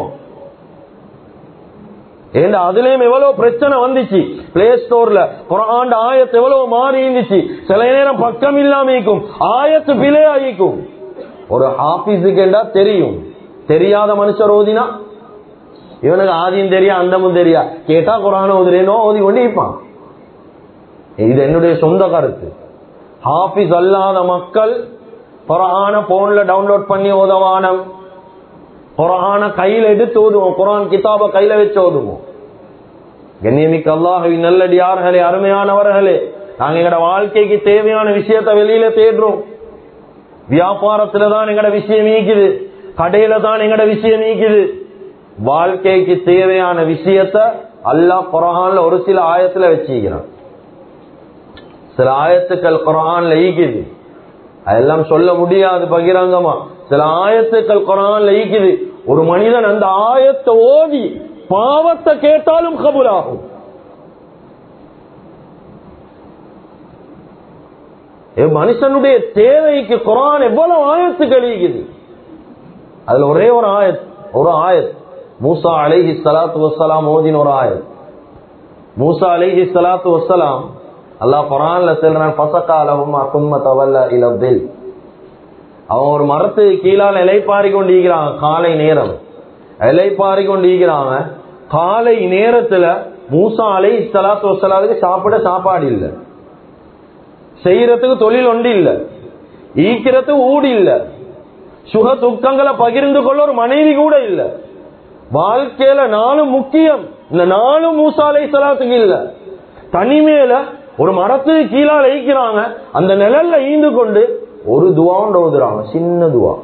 ஏன்னா அதுலயும் எவ்வளவு பிரச்சனை வந்துச்சு. பிளே ஸ்டோர்ல குர்ஆன் ஆயத்து எவ்வளவு மாறி இருந்துச்சு. சில நேரம் பக்கம் இல்லாம இருக்கும், ஆயத்து பிழை ஆகிக்கும். ஒரு ஹாபிஸுக்கு தெரியும், தெரியாத மனுஷர் ஓதினா இவனுக்கு ஆதியும் தெரியா அந்தமும் தெரியா, கேட்டா குர்ஆன் ஓதுறேனோ ஓதி கொண்டு இருப்பான். இது என்னுடைய சொந்த கருத்து. ஹாபிஸ் அல்லாத மக்கள் குர்ஆன போன்ல டவுன்லோட் பண்ணி ஓதவானம், குர்ஆன கையில எடுத்து ஓதுவோம், குர்ஆன் கிதாப கையில வச்சு ஓதுவோம். கண்ணியமிக்க அல்லாஹ்வின் நல்லடியார்களே, அருமையானவர்களே, நாங்க எங்கட வாழ்க்கைக்கு தேவையான விஷயத்தை வெளியில தேடுறோம். வியாபாரத்துல தான் எங்கட விஷயம் நீக்குது, கடையில தான் எங்கட விஷயம் நீக்குது. வாழ்க்கைக்கு தேவையான விஷயத்தை அல்லாஹ் குர்ஆன்ல ஒரு சில ஆயத்துல வச்சுக்கிறான். சில ஆயத்துக்கள் குர்ஆன்ல ஈக்குது, அதெல்லாம் சொல்ல முடியாது பகிரங்கமா. சில ஆயத்துக்கள் குர்ஆன்ல ஈக்குது, ஒரு மனிதன் அந்த ஆயத்தை ஓதி பாவத்தை கேட்டாலும் கபூலாகும். மனுஷனுடைய தேவைக்கு குர்ஆன் எவ்வளவு ஆயத்துக்கள் ஈக்குது. அதுல ஒரே ஒரு ஆயத் மூசா அலைஹி ஸலாத்து வஸ்ஸலாம் ஓதின ஒரு ஆயத். மூசா அலைஹி ஸலாத்து வஸ்ஸலாம் அல்லாஹ் குர்ஆன்ல சொல்றான், ஃபஸகாலஹும் சும்ம தவல்லா இலா தில். அவன் ஒரு மரத்துக்கு கீழால இலைப்பாரி கொண்டு ஈக்கிறாங்க. காலை நேரம் இலைப்பாரி கொண்டு ஈக்கிறாங்க. காலை நேரத்துல மூசா அலைஹி ஸலாத்து வஸ்ஸலாமுக்கு சாப்பிட சாப்பாடு இல்ல, செய்யறதுக்கு தொழில் ஒன்று இல்ல, ஈக்கிறதுக்கு ஊடு இல்ல, சுக துக்கங்களை பகிர்ந்து கொள்ள ஒரு மனைவி கூட இல்ல. வாழ்க்கையில நாளும் முக்கியம், இந்த நாளும் மூசா அலைஹிஸ்ஸலாத்துக்கு இல்ல. தனிமேல ஒரு மரத்துக்கு கீழால ஈக்கிறாங்க. அந்த நிழல்ல ஈந்து கொண்டு ஒரு துஆ ஓதுறாங்க, சின்ன துஆ.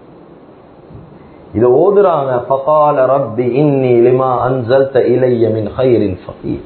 இத ஓதுறாங்க, ஃபகால ரப்பி இன்னி லிமா அன்ஸல்த இலைய மின் கைரின் ஃபகீர்.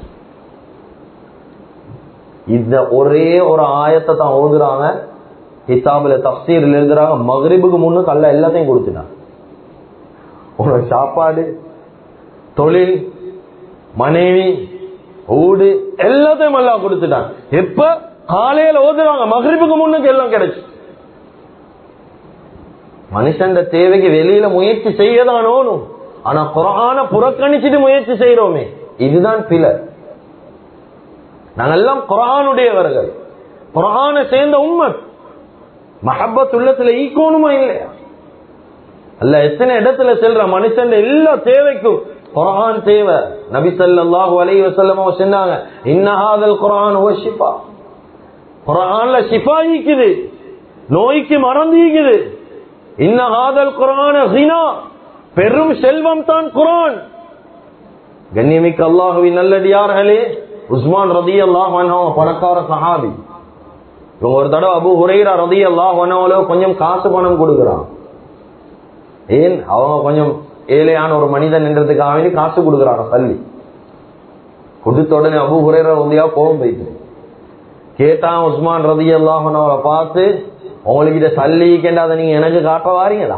இந்த ஒரே ஒரு ஆயத்தை தான் ஓதுறாங்க. கிதாபுல தஃப்சீர்ல எழுதுறாங்க, மக்ரிபுக்கு முன்னுக்கு அல்லாஹ் எல்லாத்தையும் கொடுத்துட்டான். உனக்கு சாப்பாடு, தொழில், மனைவி, ஊடு எல்லாத்தையும் அல்லாஹ் கொடுத்துட்டான். எப்ப? காலையில ஓதுறாங்க, மக்ரிபுக்கு முன்னுக்கு எல்லாம் கிடைச்சு. மனுஷன் தேவைக்கு வெளியில முயற்சி செய்யதானோனும், ஆனா குர்ஆன புறக்கணிச்சுட்டு முயற்சி செய்யறோமே, இதுதான் பிழை. நாங்கெல்லாம் குர்ஆனுடையவர்கள், குர்ஆனை சேர்ந்த உம்மத். மஹப்பத் உள்ளத்துல ஈக்கோணுமா இல்லையா? அல்ல எத்தனை இடத்துல செல்ற மனுஷன் எல்லா தேவைக்கும் குர்ஆன் தேவை. நபி ஸல்லல்லாஹு அலைஹி வஸல்லம் சொன்னாங்க, இன்ன ஹாதல் குர்ஆன் ஹுவ ஷிஃபா. குர்ஆன்ல ஷிஃபா இருக்குது, நோய்க்கு மருந்து இருக்குது. இன்ன ஹாதல் குர்ஆன கினா, பெரும் செல்வம் தான் குர்ஆன். கண்ணியமிக்க அல்லாஹ்வின் நல்லடியார்களே, உஸ்மான் ரலியல்லாஹு அன்ஹு பணக்கார சஹாபி. இவங்க ஒரு தடவை அபூ ஹுரைரா ரலியல்லாஹு அன்ஹு கொஞ்சம் காசு பணம் கொடுக்குறான். ஏன்? அவங்க கொஞ்சம் ஏழையான ஒரு மனிதன் என்றதுக்காக காசு கொடுக்குறாங்க. சல்லி கொடுத்த உடனே அபூ ஹுரைரா ரலியல்லாஹு கோபம் போயிட்டு கேட்டான் உஸ்மான் ரலியல்லாஹு அன்ஹு பார்த்து, உங்களுக்கு இதை சல்லி கேட்டாத நீங்க எனக்கு காட்ட வாரீங்களா?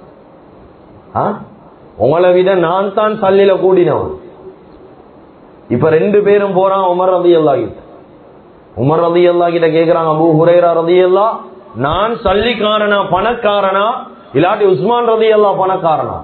உங்களை விட நான் தான் சல்லில கூடினவன். இப்ப ரெண்டு பேரும் போறான் உமர் ரலியல்லாஹு கிட்ட. உமர் ரலியல்லாஹு கிட்ட கேக்குறாங்க, அபூ ஹுரைரா ரலியல்லாஹு, நான் சல்லிக்காரனா பணக்காரனா இல்லாட்டி உஸ்மான் ரலியல்லாஹு பணக்காரனா?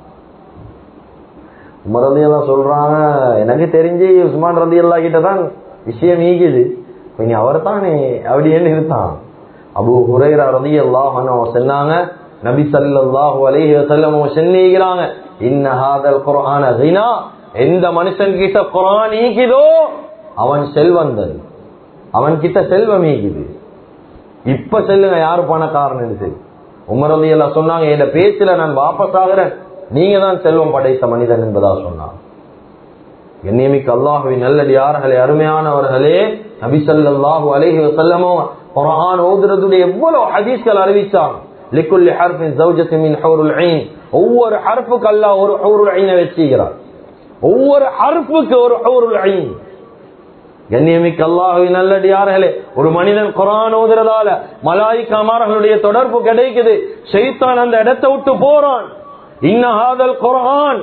உமர் ரலியல்லாஹு சொல்றாங்க, எனக்கு தெரிஞ்சு உஸ்மான் ரலியல்லாஹு கிட்ட தான் விஷயம் ஈகுது, கொஞ்சம் அவர் தானே அப்படின்னு இருந்தான். அபூ ஹுரைரா ரலியல்லாஹு அன்ஹு சொன்னாங்க, நபி ஸல்லல்லாஹு அலைஹி வஸல்லம் சொன்னீங்கறாங்க, இன்ன ஹாதல் குர்ஆன கினா, எந்த மனுஷன் கிட்ட குர்ஆன் ஈகுதோ அவன் செல்வந்தன், அவன் கிட்ட செல்வம் ஈகுது. இப்ப சொல்லுங்க யாரு பணக்காரன்? உமர் ரலியல்லாஹு சொன்னாங்க, இந்த பேச்சுல நான் வாபஸ் ஆகிறேன், நீங்க தான் செல்வம் படைத்த மனிதன் என்பதா சொன்னாங்க. கண்ணியமிக்க அல்லாஹ்வின் நல்லடியார்களே, அருமையானவர்களே, நபி ஸல்லல்லாஹு அலைஹி வஸல்லம் குர்ஆன் ஓதுறதுடைய எவ்வளவு ஹதீஸ்கள் அறிவிச்சாங்க. லிக்குல்லி ஹர்ஃபின் ஜௌஜத்துன் மின் ஹூருல் ஈன், ஒவ்வொரு ஹர்ஃபுக்கு அல்லாஹ் ஒரு ஹூருல் ஈனை வச்சிருக்கிறார். ஒவ்வொரு ஹர்ஃபுக்கு ஒரு ஹூருல் ஈன். கண்ணியமிக்க அல்லாஹ்வின் நல்லடியார்களே, ஒரு மனிதன் குர்ஆன் ஓதுறதால மலாயிக்காமார்களுடைய தொடர்பு கிடைக்குது. ஷைத்தான் அந்த இடத்தை விட்டு போறான். இன்ன ஹாதல் குர்ஆன்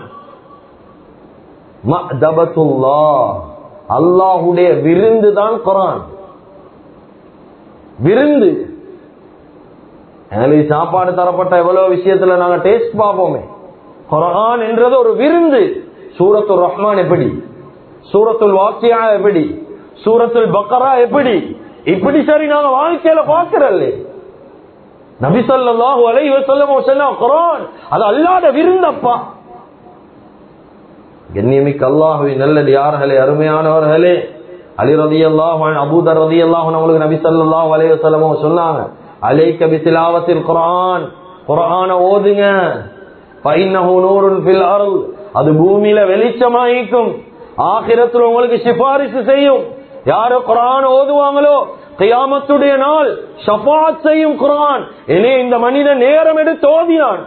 மஅதபத்துல்லாஹ், அல்லாஹ்வுடைய விருந்து தான் குர்ஆன். விருந்து. எங்களுக்கு சாப்பாடு தரப்பட்ட எவ்வளவு விஷயத்துல நாங்க டேஸ்ட் பார்ப்போமே, குர்ஆன் என்றது ஒரு விருந்து. சூரத்துல் ரஹ்மான் எப்படி, சூரத்துல் வாக்கியா எப்படி, சூரத்துல் பக்கரா எப்படி, இப்படி சரி நாங்க வாழ்க்கையில பார்க்கிறல்ல. நபி ஸல்லல்லாஹு அலைஹி வஸல்லம் சொன்னாங்க, குர்ஆன் அது அல்லாஹ்வுடைய விருந்தப்பா. கண்ணியமிக்க அல்லாஹ்வின் நல்லடியார்களே, அருமையானவர்களே, அலி ரலியல்லாஹு அன்ஹு, அபூ தர் ரலியல்லாஹு அன்ஹு அவங்களுக்கு நபி ஸல்லல்லாஹு அலைஹி வஸல்லம் சொன்னாங்க, அலைக பித்திலாவத்தில் குர்ஆன், குர்ஆனை ஓதுங்க. ஃபைன்னஹு நூருன் ஃபில் அர்த், அது பூமியில வெளிச்சமாயிக்கும், ஆகிரத்துல உங்களுக்கு சிபாரிசு செய்யும். யாரு குர்ஆன் ஓதுவாங்களோ கியாமத்துடைய நாள் ஷஃபாஅத் செய்யும் குர்ஆன். இனி இந்த மனிதன் நேரம் எடுத்து ஓதினான்.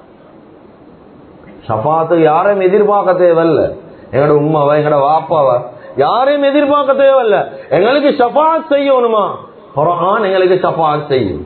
ஷஃபாஅத்து யாரையும் எதிர்பார்க்க தேவையில்ல, எங்களோட உம்மாவை எங்களோட வாப்பாவை யாரையும் எதிர்பார்க்க தேவையில்ல. எங்களுக்கு ஷஃபாஅத் செய்யணுமா, குர்ஆன் எங்களுக்கு ஷஃபாஅத் செய்யும்.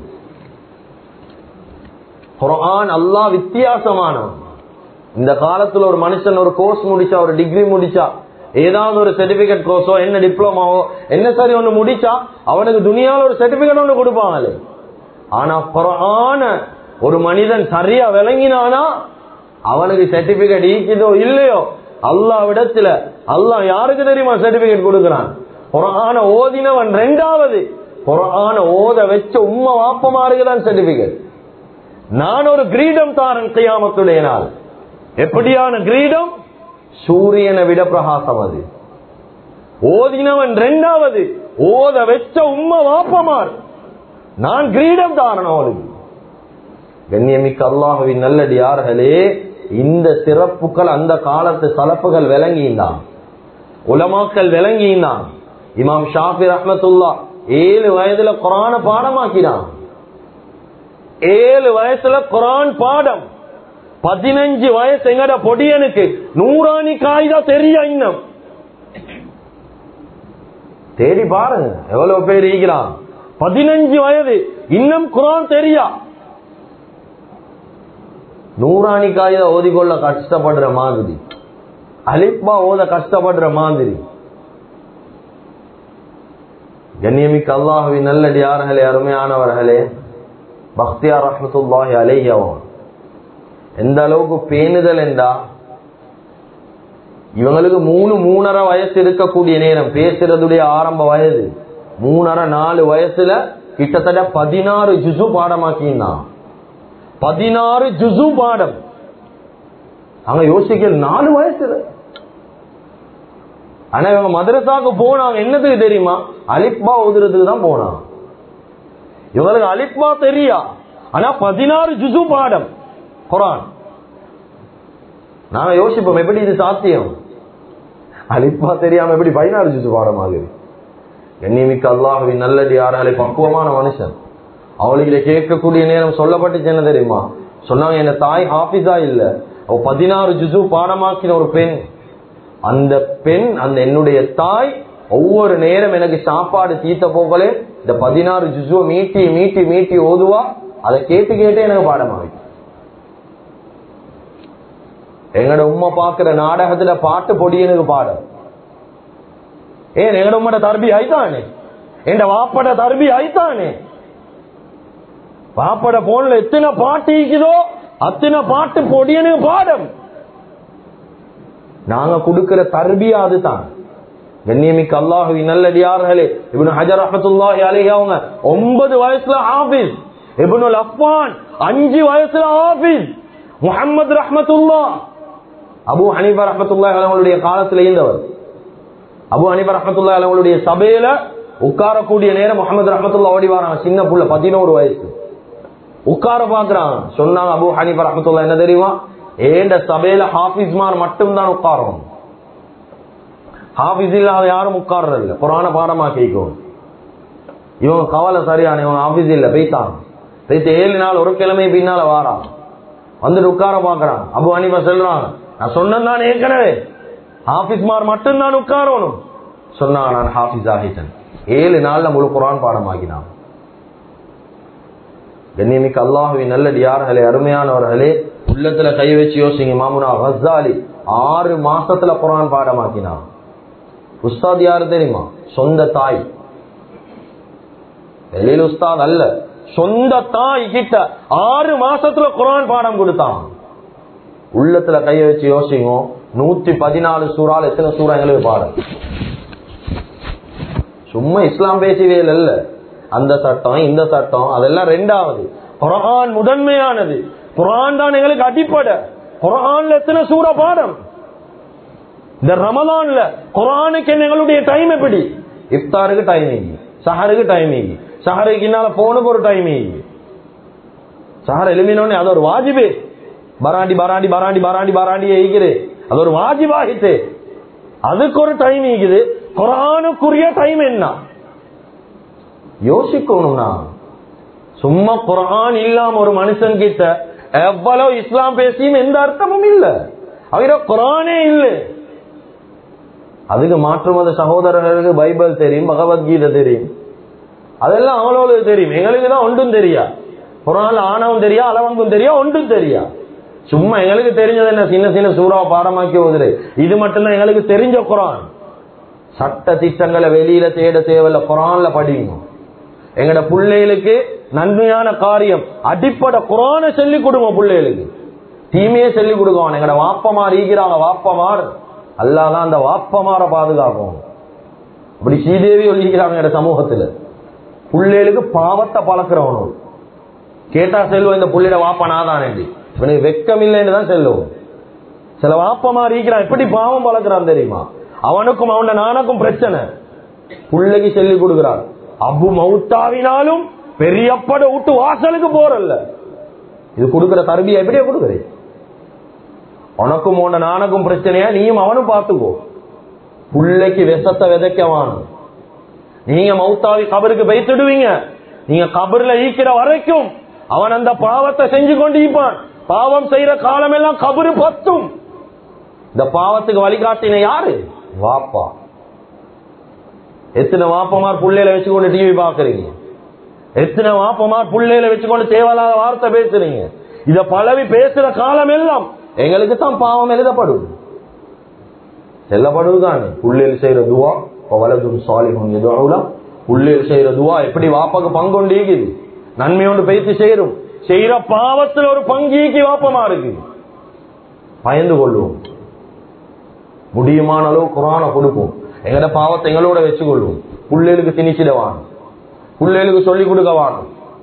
குர்ஆன் அல்லாஹ் வித்தியாசமானவன். இந்த காலத்துல ஒரு மனுஷன் ஒரு கோர்ஸ் முடிச்சா, ஒரு டிகிரி முடிச்சா, ஏதாவது ஒரு சர்டிபிகேட் கோர்ஸோ என்ன டிப்ளமாவோ என்ன சரி ஒண்ணு முடிச்சா அவனுக்கு துனியாவில் ஒரு சர்டிபிகேட் ஒண்ணு கொடுப்பாங்களே. ஆனா குர்ஆன ஒரு மனிதன் சரியா விளங்கினானா அவனுக்கு சர்டிபிகேட் ஈக்குதோ இல்லையோ, அல்லாஹ்விடத்துல அல்லாஹ் யாருக்கு தெரியுமா சர்டிபிகேட் கொடுக்கிறான்? குர்ஆன ஓதினவன். ரெண்டாவது, குர்ஆன ஓத வச்ச உம்மா வாப்பமாருக்கு தான் சர்டிபிகேட். நான் ஒரு கிரீடம் தாரன் கியாமத்துடைய நாள். எப்படியான கிரீடம்? சூரியனை விட பிரகாசம். அது ஓதினவன். ரெண்டாவது, ஓத வச்ச உம்மா வாப்பமார், நான் கிரீடம் தாரன் அவளுக்கு. கண்ணியமிக்க அல்லாஹ்வின் நல்லடியார்களே, இந்த சிறப்புகள் அந்த காலத்து சலப்புகள் விளங்கினான், உலமாக்கள் விளங்கினான். இமாம் ஷாஃபி ரஹ்மத்துல்லாஹ் 7 வயதுல குர்ஆனை பாடமாக்கினான். 7 வயசுல குர்ஆன் பாடம். 15 வயசு எங்கட பொடியனுக்கு நூறானி காய்தா தெரியா. இன்னும் தேடி பாருங்க எவ்வளவு பேர் இருக்கிறான். 15 வயது இன்னும் குர்ஆன் தெரியா. நூறானி காய்தா ஓதிக்கொள்ள கஷ்டப்படுற மாதிரி, அலிஃபா ஓத கஷ்டப்படுற மாதிரி. கண்ணியமிக்க அல்லாஹ்வின் நல்லடியார்களே, அருமையானவர்களே, பக்தியார் ரஹ்மத்துல்லாஹி அலைஹி எந்த அளவுக்கு பேணுதல் என்றா, இவங்களுக்கு 3-3.5 வயசு இருக்கக்கூடிய நேரம், பேசுறதுடைய ஆரம்ப வயது 3.5-4 வயசுல கிட்டத்தட்ட 16 ஜுசு பாடமாக்கினான். 16 ஜுசு பாடம். அங்க யோசிக்க 4 வயசுல. ஆனா இவங்க மதரசாக்கு போனாங்க என்னதுக்கு தெரியுமா? அலிஃபா ஓதுறதுக்கு தான் போனாங்க. இவங்களுக்கு அலிஃபா தெரியா, ஆனா 16 ஜுசு பாடம் குர்ஆன். நாங்க யோசிப்போம் எப்படி இது சாத்தியம்? அலிஃபா தெரியாம எப்படி 16 ஜுசு பாடம் ஆகுது? கண்ணியமிக்க அல்லாஹ்வின் நல்லடியார்களே, பக்குவமான மனுஷன். அவளுக்கு கேட்கக்கூடிய நேரம் சொல்லப்பட்டுச்சு என்ன தெரியுமா? சொன்னாங்க, என்ன தாய் ஹாஃபிஸா இல்ல, அவ 16 ஜுசு பாடமாக்கின ஒரு பெண். அந்த பெண், அந்த என்னுடைய தாய் ஒவ்வொரு நேரம் எனக்கு சாப்பாடு தீத்த போகலே இந்த 16 ஜுசுவை மீட்டி மீட்டி மீட்டி ஓதுவா. அதை கேட்டு கேட்டு எனக்கு பாடமாகி. எங்கட உம்மா பாக்குற நாடகத்துல பாட்டு பொடி எனக்கு பாடம். ஏன் எங்கட உம்மட தர்பி ஆயித்தானே, என் வாப்பட தர்பி ஆயித்தானே. வாப்பட போன்ல எத்தனை பாட்டு இருக்குதோ அத்தனை பாட்டு பொடி எனக்கு பாடம். நாங்க கொடுக்கிற தர்பியா அதுதான். கண்ணியமிக்க அல்லாஹ்வின் நல்லடியார்களே, இப்னு ஹஜர் ரஹ்மத்துல்லாஹி அலைஹி அவங்க 9 வயசுல ஹாஃபிஸ், இப்னுல் அஃபான் 5 வயசுல ஹாஃபிஸ், முஹம்மது ரஹ்மத்துல்லாஹ் அபூ ஹனீஃபா ரஹ்மத்துல்லாஹி அவங்களுடைய காலத்துல இருந்தவர். அபூ ஹனீஃபா ரஹ்மத்துல்லாஹி அவங்களுடைய சபையில உட்காரக்கூடிய நேரம் முஹம்மது ரஹ்மத்துல்லாஹ் ஓடி வராங்க. சின்ன புள்ள 11 வயசு உட்கார பாக்குறாங்க. சொன்னாங்க அபூ ஹனீஃபா ரஹ்மத்துல்லாஹி என்ன தெரியுமா? ஏண்ட சபையில ஹாஃபிஸ்மார் மட்டும்தான் உட்காரும், ஹாஃபிஸ் இல்லாத யாரும் உட்கார்றதில்ல. குர்ஆன பாடமா கேட்கும். இவங்க கவலை சரியான, இவங்க ஹாஃபிஸ் இல்ல போய்த்தாங்க. 7 நாள் ஒரு கிழமை பின்னால வாரான், வந்துட்டு உட்கார பாக்குறான். அபூ ஹனீஃபா சொல்றாங்க, நான் சொன்னேன் ஏற்கனவே ஹாஃபிஸ்மார் மட்டும்தான் உட்காரணும். சொன்னாங்க, நான் ஹாஃபிஸ் ஆகிட்டேன். 7 நாள்ல முழு குர்ஆன் பாடமாக்கினான். கண்ணியமிக்க அல்லாஹ்வின் நல்லடியார்களே, அருமையானவர்களே, உள்ளத்துல கை வச்சு யோசிங்க. இமாமுனா கஸ்ஸாலி 6 மாசத்துல குர்ஆன் பாடமாக்கினான். உஸ்தாத் யாரு தெரியுமா? சொந்த தாய், வெளியில் உஸ்தாத் அல்ல, சொந்த தாய் கிட்ட 6 மாசத்துல குர்ஆன் பாடம் கொடுத்தான். உள்ளத்துல கைய வச்சு யோசிங்க. 114 சூறால எத்தனை சூறா எங்களுக்கு பாடம்? சும்மா இஸ்லாம் பேசவே இல்ல. அந்த சட்டம் இந்த சட்டம் அதெல்லாம் ரெண்டாவது. குர்ஆன் முதன்மையானது. குர்ஆன் தான் எங்களுக்கு அடிப்படை. குர்ஆன்ல எத்தனை சூறா பாடம்? இந்த ரமலான்ல குர்ஆனுக்கு எங்களுடைய டைம் எப்படி? இஃப்தாருக்கு டைமிங், சஹருக்கு டைமிங், சஹருக்கு இன்னால போனுக்கு ஒரு டைமிங். சஹர் எலுமினோனே அது ஒரு வாஜிபே. பராண்டி பராண்டி பராண்டி பராண்டி பராண்டி ஈக்குது, அது ஒரு வாஜிபாகிட்டு. அதுக்கு ஒரு டைம் ஈக்குது. குர்ஆனுக்குரிய டைம் என்ன யோசிக்கணும்னா, சும்மா குர்ஆன் இல்லாம ஒரு மனுஷன் கிட்ட எவ்வளவு இஸ்லாம் பேசியும் எந்த அர்த்தமும் இல்ல. அவர குர்ஆனே இல்ல. அதுக்கு மாற்று மத சகோதரர்களுக்கு பைபிள் தெரியும், பகவத்கீதை தெரியும், அதெல்லாம் அவங்களுக்கு தெரியும். எங்களுக்கு தான் ஒன்றும் தெரியா. குர்ஆன்ல ஆணவம் தெரியா, அளவங்கும் தெரியா, ஒன்றும் தெரியா. சும்மா எங்களுக்கு தெரிஞ்சது என்ன, சின்ன சின்ன சூறாவை பாடமாக்கி ஓதுரு. இது மட்டும்தான் எங்களுக்கு தெரிஞ்ச குர்ஆன். சட்ட திட்டங்களை வெளியில தேட தேவையில்ல, குர்ஆன்ல படிங்க. எங்கட பிள்ளைகளுக்கு நன்மையான காரியம் அடிப்படை குர்ஆனை சொல்லி கொடுங்க. பிள்ளைகளுக்கு தீமையை சொல்லி கொடுங்க. எங்கட வாப்பமார் ஈக்கிறாங்க, வாப்பமார் அல்லாதான் அந்த வாப்பமார பாதுகாக்கும். அப்படி ஸ்ரீதேவி ஒழிக்கிறாங்க எங்க சமூகத்துல. பிள்ளைகளுக்கு பாவத்தை பழக்கிறவனும் கேட்டா செல்வம், இந்த புள்ளையோட வாப்பனாதான் இவனுக்கு வெக்கம் இல்லைன்னு தான் செல்லும். சில வாப்பமார் ஈக்கிறான், எப்படி பாவம் பழக்கிறான் தெரியுமா? அவனுக்கும் அவன நானுக்கும் பிரச்சனை. பிள்ளைக்கு சொல்லி கொடுக்கிறான், அபு மௌத்தாவினாலும் பெரியப்பட விட்டு வாசலுக்கு போறல்ல. இது கொடுக்கிற தர்பியா எப்படியா கொடுக்குறேன்? உனக்கும் உன்ன நானுக்கும் பிரச்சனையா, நீயும் அவனும் பார்த்துக்கோ. பிள்ளைக்கு விஷத்தை விதைக்கவான். நீங்க மௌத்தாவி கபருக்கு வைத்துடுவீங்க. நீங்க கபர்ல ஈக்கிற வரைக்கும் அவன் அந்த பாவத்தை செஞ்சு கொண்டு ஈப்பான். பாவம் செய்யற காலம் எல்லாம் கபரு பத்தும். இந்த பாவத்துக்கு வழிகாட்டின யாரு? வாப்பா. எத்தனை வாப்பமார் புள்ளையில வச்சுக்கொண்டு டிவி பாக்குறீங்க? எத்தனை வாப்பமார் புள்ளையில வச்சுக்கொண்டு தேவையில்லாத வார்த்தை பேசுறீங்க? இத பழவி பேசுற காலம் எல்லாம் எங்களுக்கு தான் பாவம் எழுதப்படும், செல்லப்படுவதுதானே. புள்ளையில் செய்யற துவா வலதும் சாலிஹுன் யதுஊலா. புள்ளையில் செய்யற துவா எப்படி வாப்பாக்கு பங்கொண்டு நன்மையோடு பேசி செய்யறோம். செய்யற பாவத்துல ஒரு பங்கீக்கு வாப்பமா இருக்கு. பயந்து கொள்வோம். முடியுமான அளவு குர்ஆனை கொடுப்போம். எங்கட பாவத்தை எங்களோட வச்சுக்கொள்வோம். பிள்ளைகளுக்கு திணிச்சிடவான், பிள்ளைகளுக்கு சொல்லிக் கொடுக்கவான்.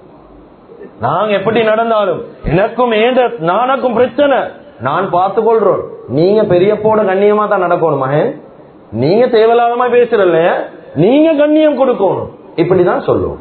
நாங்க எப்படி நடந்தாலும் எனக்கும் நானுக்கும் பிரச்சனை, நான் பார்த்து கொள்றோம். நீங்க பெரியப்போட கண்ணியமா தான் நடக்கணும். மகன், நீங்க தேவையில்லாதமா பேசுறல்ல, நீங்க கண்ணியம் கொடுக்கணும். இப்படிதான் சொல்லுவோம்.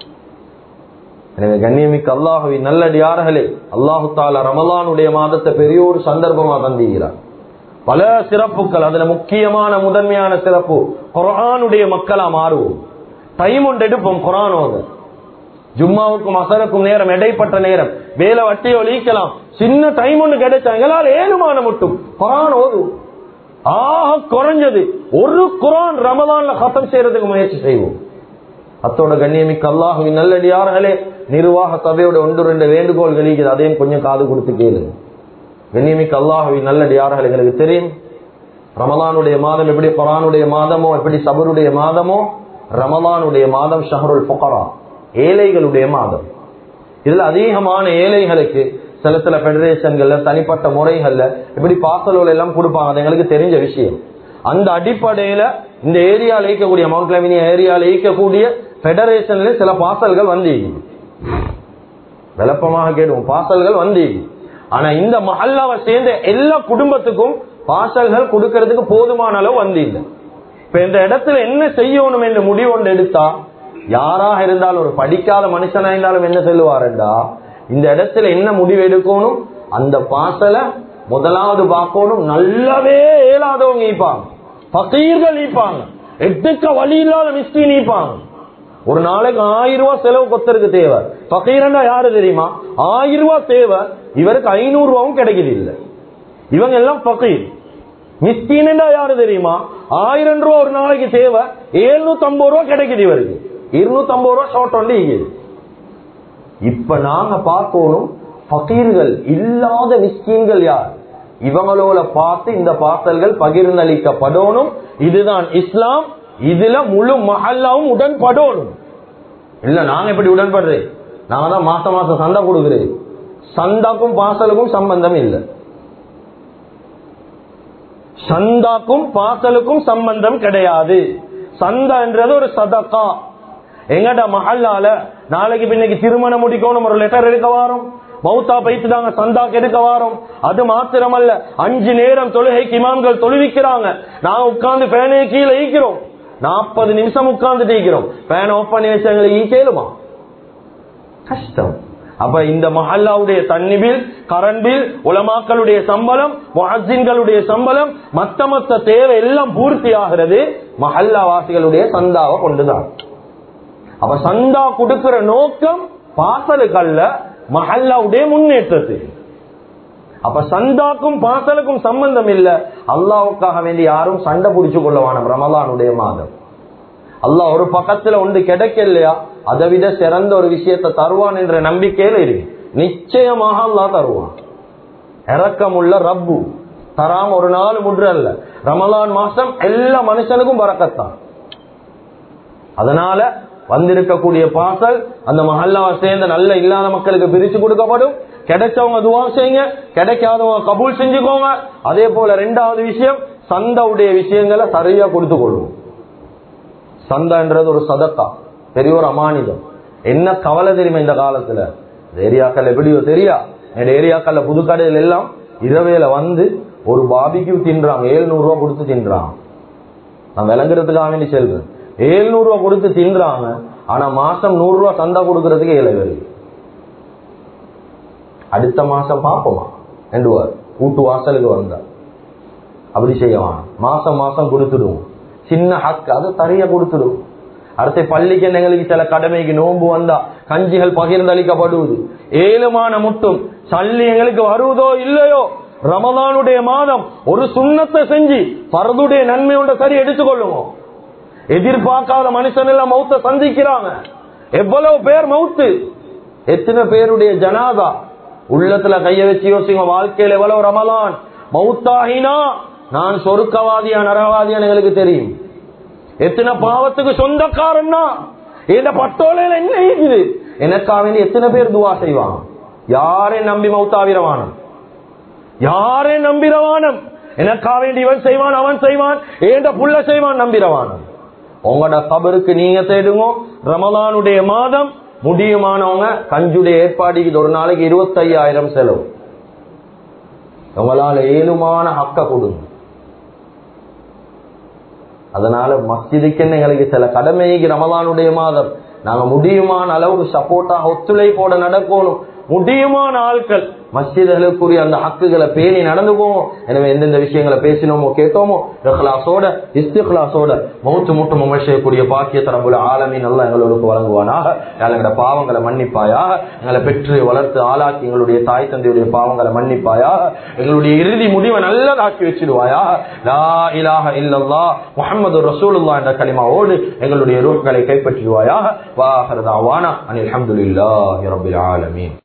எனவே கண்ணியமிக்க அல்லாஹ்வின் நல்லடியார்களே, அல்லாஹு தஆலா ரமலானுடைய மாதத்தை பெரிய ஒரு சந்தர்ப்பமா தந்திருக்கிறார். பல சிறப்புகள், அதுல முக்கியமான முதன்மையான சிறப்பு குர்ஆனுடைய மக்களா மாறுவோம். டைம் ஒன்று எடுப்போம் குர்ஆனோட. ஜும்மாவுக்கும் அசருக்கும் நேரம், இடைப்பட்ட நேரம், வேலை வட்டி ஒழிக்கலாம், சின்ன டைம் ஒன்று கிடைச்சா எங்களால் ஏழுமான மட்டும் குர்ஆன் ஓதும். ஆக குறைஞ்சது ஒரு குர்ஆன் ரமலான்ல கத்தம் செய்யறதுக்கு முயற்சி செய்வோம். அத்தோட கண்ணியமிக்க அல்லாஹ்வின் நல்லடியார்களே, நிர்வாக சபையோட 1-2 வேண்டுகோள்கள் இருக்குது. அதையும் கொஞ்சம் காது கொடுத்து கேளுங்க. கண்ணியமிக்க அல்லாஹ்வின் நல்லடியார்கள், எங்களுக்கு தெரியும் ரமலானுடைய மாதம் எப்படி குர்ஆனுடைய மாதமோ, எப்படி சபருடைய மாதமோ, ரமலானுடைய மாதம் ஷஹ்ருல் ஃபுகரா, ஏழைகளுடைய மாதம். இதுல அதிகமான ஏழைகளுக்கு சில பெடரேஷன்கள்ல தனிப்பட்ட முறைகள்ல இப்படி பாசலோல எல்லாம் கொடுப்பாங்க. அது எங்களுக்கு தெரிஞ்ச விஷயம். அந்த அடிப்படையில இந்த ஏரியால இருக்கக்கூடிய மவுண்ட் லெவினியா ஏரியால இருக்கக்கூடிய பெடரேஷன்ல சில பாசல்கள் வந்து விளப்பமாக கேடுவோம், பாசல்கள் வந்து. ஆனா இந்த மஹல்லாவை சேர்ந்த எல்லா குடும்பத்துக்கும் பாசல்கள் கொடுக்கறதுக்கு போதுமான அளவு வந்து இல்லை. இப்ப இந்த இடத்துல என்ன செய்யணும் என்று முடிவு ஒன்று எடுத்தா, யாராக இருந்தாலும் ஒரு படிக்காத மனுஷனா இருந்தாலும் என்ன சொல்லுவாருண்டா, இந்த இடத்துல என்ன முடிவு எடுக்கணும், அந்த பாசலை முதலாவது பார்க்கணும். நல்லாவே ஏலாதவங்க ஈப்பாங்க, பகீர்கள் ஈப்பாங்க, எட்டுக்க வழி இல்லாத மிஸ்கின் ஈப்பாங்க. ஒரு நாளைக்கு 1000 ரூபாய் செலவு கொத்தருக்கு தேவை. பகீரண்டா யாரு தெரியுமா? 1000 ரூபாய் தேவை, இவருக்கு 500 ரூபாயும் கிடைக்குது இல்ல. இவங்க எல்லாம் பகீர். மிஸ்கின் யாரு தெரியுமா? 1000 ரூபாய் ஒரு நாளைக்கு தேவை, 750 ரூபாய் கிடைக்குது இவருக்கு, 250 ரூபாய் ஷார்ட் ஒன்லி. இப்ப நாங்க பார்க்கணும் பகீர்கள் இல்லாத மிஸ்கீன்கள் யார், இவங்களோட பார்த்து இந்த பாசல்கள் பகிர்ந்தளிக்கப்படணும். இதுதான் இஸ்லாம். இதுல முழு மஹல்லாவும் உடன்படணும். இல்ல நாங்க எப்படி உடன்படுறேன், நாங்க தான் மாசம் மாசம் சந்தா கொடுக்கிறேன். சந்தாக்கும் பாசலுக்கும் சம்பந்தம் இல்லை. சந்தாக்கும் பாசலுக்கும் சம்பந்தம் கிடையாது. சந்தா என்றது ஒரு சதகா. எங்கட மஹல்லால நாளைக்கு பின்னைக்கு திருமணம் முடிக்கணும், ஒரு லெட்டர் எடுக்க வாரோம், மௌத்தா பைத்துட்டாங்க, சந்தாக்கு எடுக்க வாரோம். அது மாத்திரமல்ல, 5 நேரம் தொழுகைக்கு இமாம்கள் தொழுவிக்கிறாங்க. நான் உட்கார்ந்து பேனை கீழே ஈக்கிறோம், 40 நிமிஷம் உட்கார்ந்துட்டு ஈக்கிறோம். பேனை ஓப் பண்ணி வச்சு எங்களுக்கு ஈக்கலுமா? கஷ்டம். அப்ப இந்த மஹல்லாவுடைய தண்ணி பில், கரண்ட் பில், உலமாக்களுடைய சம்பளம், முஅஜ்ஜின்களுடைய சம்பளம், மத்த தேவை எல்லாம் பூர்த்தி ஆகிறது மஹல்லா வாசிகளுடைய சந்தாவை கொண்டுதான். அப்ப சந்தா கொடுக்கிற நோக்கம் பாசலுக்கல்ல, மஹல்லாவுடைய முன்னேற்றத்து. அப்ப சந்தாக்கும் பாசலுக்கும் சம்பந்தம் இல்ல. அல்லாஹ்வுக்காக வேண்டி யாரும் சண்டை புடிச்சு கொள்ளவான ரமலானுடைய மாதம். அல்லாஹ் ஒரு பக்கத்துல ஒன்று கிடைக்கலையா, அதை விட சிறந்த ஒரு விஷயத்தை தருவான் என்ற நம்பிக்கையில இருக்கு. நிச்சயமாக அல்லாஹ் தருவான். இரக்கமுள்ள ரப்பு தராம ஒரு நாள் முற்றல்ல. ரமலான் மாசம் எல்லா மனுஷனுக்கும் பரக்கத்தான். அதனால வந்திருக்கக்கூடிய பாசல் அந்த மஹல்லாவை சேர்ந்த நல்ல இல்லாத மக்களுக்கு பிரிச்சு கொடுக்கப்படும். கிடைச்சவங்க துவா செய்யுங்க, கிடைக்காதவங்க கபூல் செஞ்சுக்கோங்க. அதே போல 2வது விஷயம், சந்தாவுடைய விஷயங்களை சரியா கொடுத்து கொள்வோம். சந்தான்றது ஒரு சதக்கா, பெரிய ஒரு அமானிதம். என்ன கவலை தெரியுமா இந்த காலத்துல, ஏரியாக்கள் எப்படியோ தெரியா, என் ஏரியாக்கள்ல புதுக்கடையில் எல்லாம் இரவேல வந்து ஒரு பாபிக்கு தின்றாங்க, 700 ரூபாய் கொடுத்து தின்றாங்க. நான் விளங்குறதுக்காக வேண்டி செல்றேன். 700 ரூபாய் கொடுத்து தின்றாங்க. ஆனா மாசம் 100 ரூபாய் சந்தா கொடுக்கறதுக்கு ஏழை வருது. அடுத்த மாசம் பாப்போமா 2 வாரம் கூட்டு வாசலுக்கு வந்தா அப்படி செய்யவான். மாசம் மாசம் கொடுத்துடுவோம். சின்ன ஹக்கு அதை தரைய கொடுத்துடுவோம். அடுத்த பள்ளிக்கு எங்களுக்கு சில கடமைக்கு நோன்பு வந்தா கஞ்சிகள் பகிர்ந்தளிக்கப்படுவது. ஏழுமான முட்டும் சல்லி எங்களுக்கு வருவதோ இல்லையோ, ரமலானுடைய மாதம் ஒரு சுண்ணத்தை செஞ்சு பரதுடைய நன்மையோட சரி எடுத்துக்கொள்ளுவோம். எதிர்பார்க்காத மனுஷன் எல்லாம் மௌத்த சந்திக்கிறாங்க. எவ்வளவு பேர் மௌத்து, எத்தனை பேருடைய ஜனாதா. உள்ளத்துல கைய வச்சு யோசிங்க, வாழ்க்கையில் எவ்வளவு ரமலான் மௌத்தாகினா நான் சொர்க்கவாதியா நரகவாதியான்னு எங்களுக்கு தெரியும். எத்தனை பாவத்துக்கு சொந்தக்காரன்னா இந்த பட்டோலையில என்ன இருக்குது எனக்காக வேண்டி எத்தனை பேர் துவா செய்வாங்க. யாரை நம்பி மௌத்தாவிரவான யாரையும் நம்பிரவானம். எனக்காக வேண்டி இவன் செய்வான் அவன் செய்வான் ஏண்ட புள்ள செய்வான் நம்பிரவானம். உங்களோட கபருக்கு நீங்க தேடுங்க. ரமலானுடைய மாதம் முடியுமானவங்க கஞ்சுடைய ஏற்பாடு ஒரு நாளைக்கு 25,000 செலவு. உங்களால ஏழுமான ஹக்க கொடுங்க. அதனால மஸ்ஜிதுக்கு எங்களுக்கு சில கடமைக்கு ரமலானுடைய மாதம் நாங்க முடியுமான அளவுக்கு சப்போர்ட்டாக ஒத்துழைப்போட நடக்கணும். முடியுமான ஆட்கள் மஸ்ஜிதுகளுக்குரிய அந்த ஹக்குகளை பேணி நடந்து போவோம். எனவே எந்தெந்த விஷயங்களை பேசினோமோ கேட்டோமோ இஹ்லாஸோட இஸ்திக்லாஸோட மௌத்து முட்டும் செய்யக்கூடிய பாக்கியத்தை ரப்புல் ஆலமீன் அல்லாஹ் எங்களுக்கு வழங்குவானாக. எங்களோட பாவங்களை மன்னிப்பாயாக. எங்களை பெற்று வளர்த்து ஆளாக்கி எங்களுடைய தாய் தந்தையுடைய பாவங்களை மன்னிப்பாயாக. எங்களுடைய இறுதி முடிவை நல்லதாக்கி வச்சிடுவாயா. லா இலாஹ இல்லல்லாஹ் முஹம்மது ரசூலுல்லாஹ் என்ற கலிமாவோடு எங்களுடைய ரூஹ்களை கைப்பற்றிடுவாயாக. வா ஆகிரு தஅவானா அனில் ஹம்துலில்லாஹி ரப்பில் ஆலமீன்.